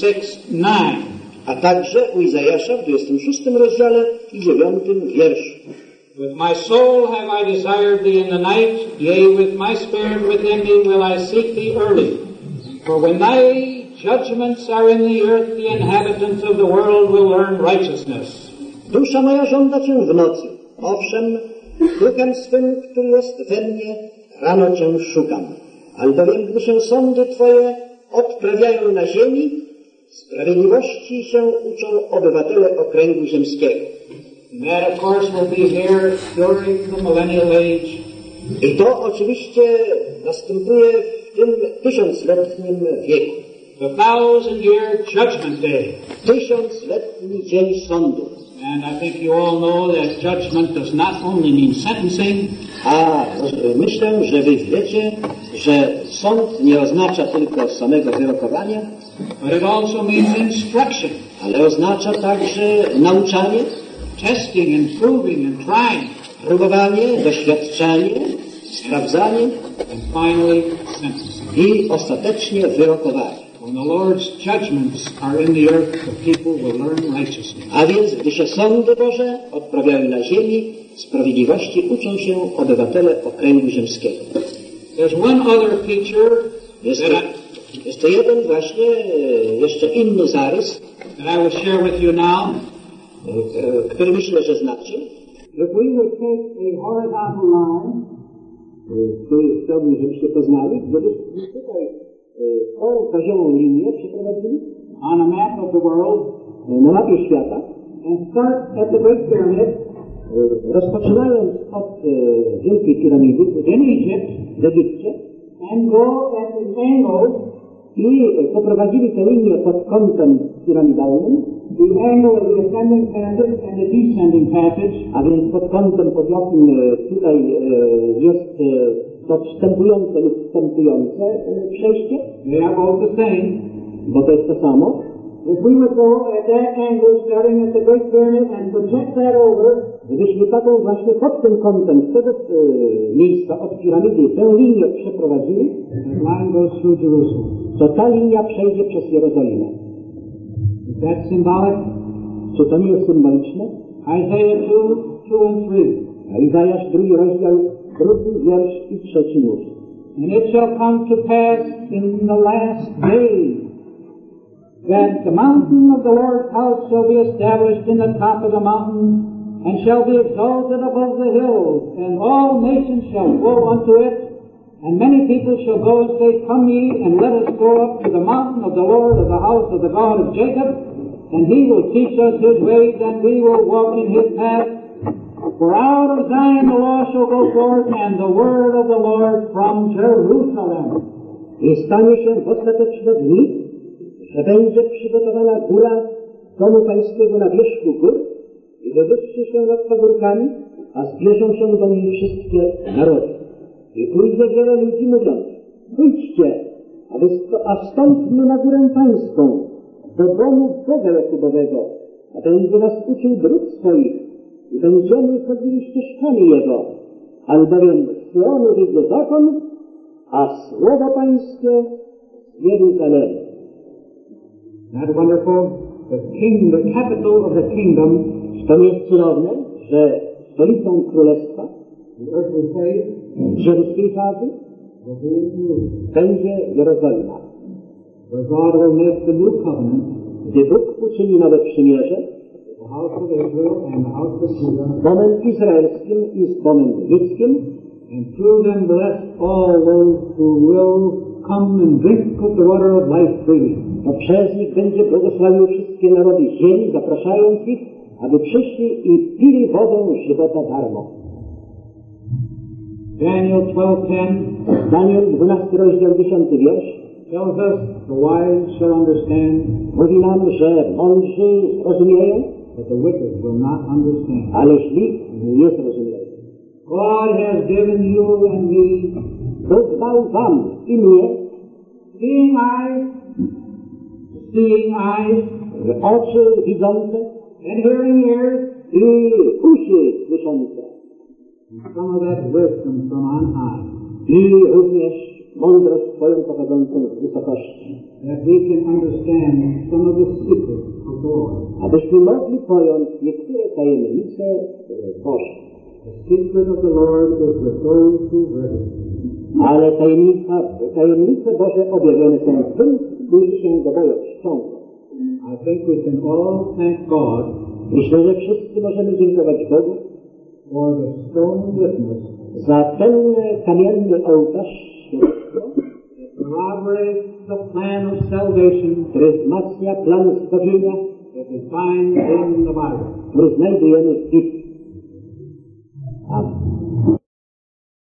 B: 26:9.
A: A także u Izajasza w 26 rozdziale i 9 wierszu.
B: With my soul have I desired thee in the night, yea, with my spirit within me will I seek thee early. For when thy judgments are in the earth, the inhabitants of the world will learn righteousness.
A: Dusza moja żąda Cię w nocy. Owszem, duchem swym, który jest we mnie, rano Cię szukam. Albowiem gdy się sądy Twoje odprawiają na ziemi, sprawiedliwości się uczą obywatele okręgu ziemskiego.
B: That, of course, will be here during the millennial age.
A: I to oczywiście następuje w tym tysiącletnim wieku.
B: The 1000-year judgment day.
A: Tysiącletni dzień sądu.
B: And I think you all know that judgment does not only mean sentencing,
A: A myślę, że Wy wiecie, że sąd nie oznacza tylko samego wyrokowania,
B: but it also means instruction,
A: ale oznacza także nauczanie,
B: testing and proving and trying,
A: próbowanie, doświadczanie, sprawdzanie
B: and finally sentencing.
A: i ostatecznie wyrokowanie.
B: When the Lord's judgments are in the earth, the people will learn righteousness.
A: A więc, gdy się sądy Boże odprawiają na ziemi, sprawiedliwości uczą się obywatele okręgu ziemskiego.
B: There's one other feature
A: Jest to jeden właśnie, jeszcze inny zarys,
B: that I will share with you now.
A: który myślę, że znacie.
C: If we would take a horizontal line,
A: Chciałbym, żebyście poznali, gdybyśmy tutaj tą poziomą linię przeprowadzili
C: on a map of the world,
A: na mapie świata,
C: and start at the Great Pyramid
A: rozpoczynając od Wielkiej Piramidy
C: in Egypt,
A: w Egipcie
C: and go at the angle,
A: i poprowadzili tę linię pod kątem piramidalnym,
C: the angle of the ascending passage and the descending passage,
A: a więc pod kątem, pod jakim tutaj jest to wstępujące lub wstępujące przejście,
C: they are both the same.
A: bo to jest to samo.
C: If we would go at that angle, starting at the Great Pyramid, and project that over,
A: Gdybyśmy taką właśnie pod tym kątem z tego miejsca od piramidy tę linię przeprowadzili,
C: the line goes through Jerusalem.
A: to ta linia przejdzie przez Jerozolimę.
C: Is that symbolic?
A: Czy to nie jest symboliczne?
C: Isaiah 2 and 3.
A: Izajasz 2 rozdział, 2 wiersz i 3 mówi.
C: And it shall come to pass in the last days that the mountain of the Lord's house shall be established in the top of the mountain, and shall be exalted above the hills, and all nations shall flow unto it, and many people shall go and say, Come ye, and let us go up to the mountain of the Lord, of the house of the God of Jacob, and he will teach us his ways, and we will walk in his paths. For out of Zion the law shall go forth, and the word of the Lord from Jerusalem.
A: I stanie się w ostateczne dni, że będzie przygotowana góra domu pańskiego na wierzchu gór i wywyższy się nad pagórkami, a zbierzą się do niej wszystkie narody. I pójdzie wiele ludzi mówiąc, pójdźcie, a wstąpmy na górę pańską, do domu Boga Jakubowego, a będzie nas uczył dróg swoich i będziemy chodzili ścieżkami Jego, albowiem z Syonu wyjdzie zakon, a słowo pańskie z Jeruzalemu.
C: Not wonderful? The capital of the kingdom,
A: To nie jest cudowne, że stolicą królestwa,
C: the earthly faith,
A: ziemskiej fazy,
C: will be in Jerusalem,
A: będzie Jerozolima.
C: where God will make the new covenant,
A: Gdy Bóg uczyni nowe przymierze
C: the house of Israel and the house of Judah,
A: z domem izraelskim i z domem judzkim,
C: and through them bless all those who will come and drink of the water of life freely.
A: to przez nich będzie błogosławił wszystkie narody ziemi, zapraszając ich, aby przyszli i pili wodę żywota darmo.
C: Daniel 12:10
A: Daniel 12 rozdział 10 wiersz
C: tells us the wise shall understand,
A: mówi nam, że mądrzy zrozumieją,
C: but the wicked will not understand.
A: ale źli nie zrozumieją.
C: God has given you and me
A: Bóg dał wam i mnie
C: seeing eyes,
A: oczy widzące
C: and hearing ears,
A: i uszy słyszące
C: and some of that wisdom from on high,
A: i również mądrość Twoją pochodzącą z wysokości,
C: that we can understand some of the secrets of the Lord.
A: abyśmy mogli pojąć niektóre tajemnice Boże.
C: The secret of the Lord is with those who read it.
A: Ale tajemnice Boże objawione są tym, którzy się do Boga czczą.
C: I think we can all thank God
A: Myślę, że wszyscy możemy dziękować Bogu
C: for the stone witness
A: za ten kamienny ołtarz świadectwa,
C: that corroborates the plan of salvation
A: który wzmacnia plan zbawienia,
C: that we find in the Bible.
A: który znajdujemy w Biblii. Amen.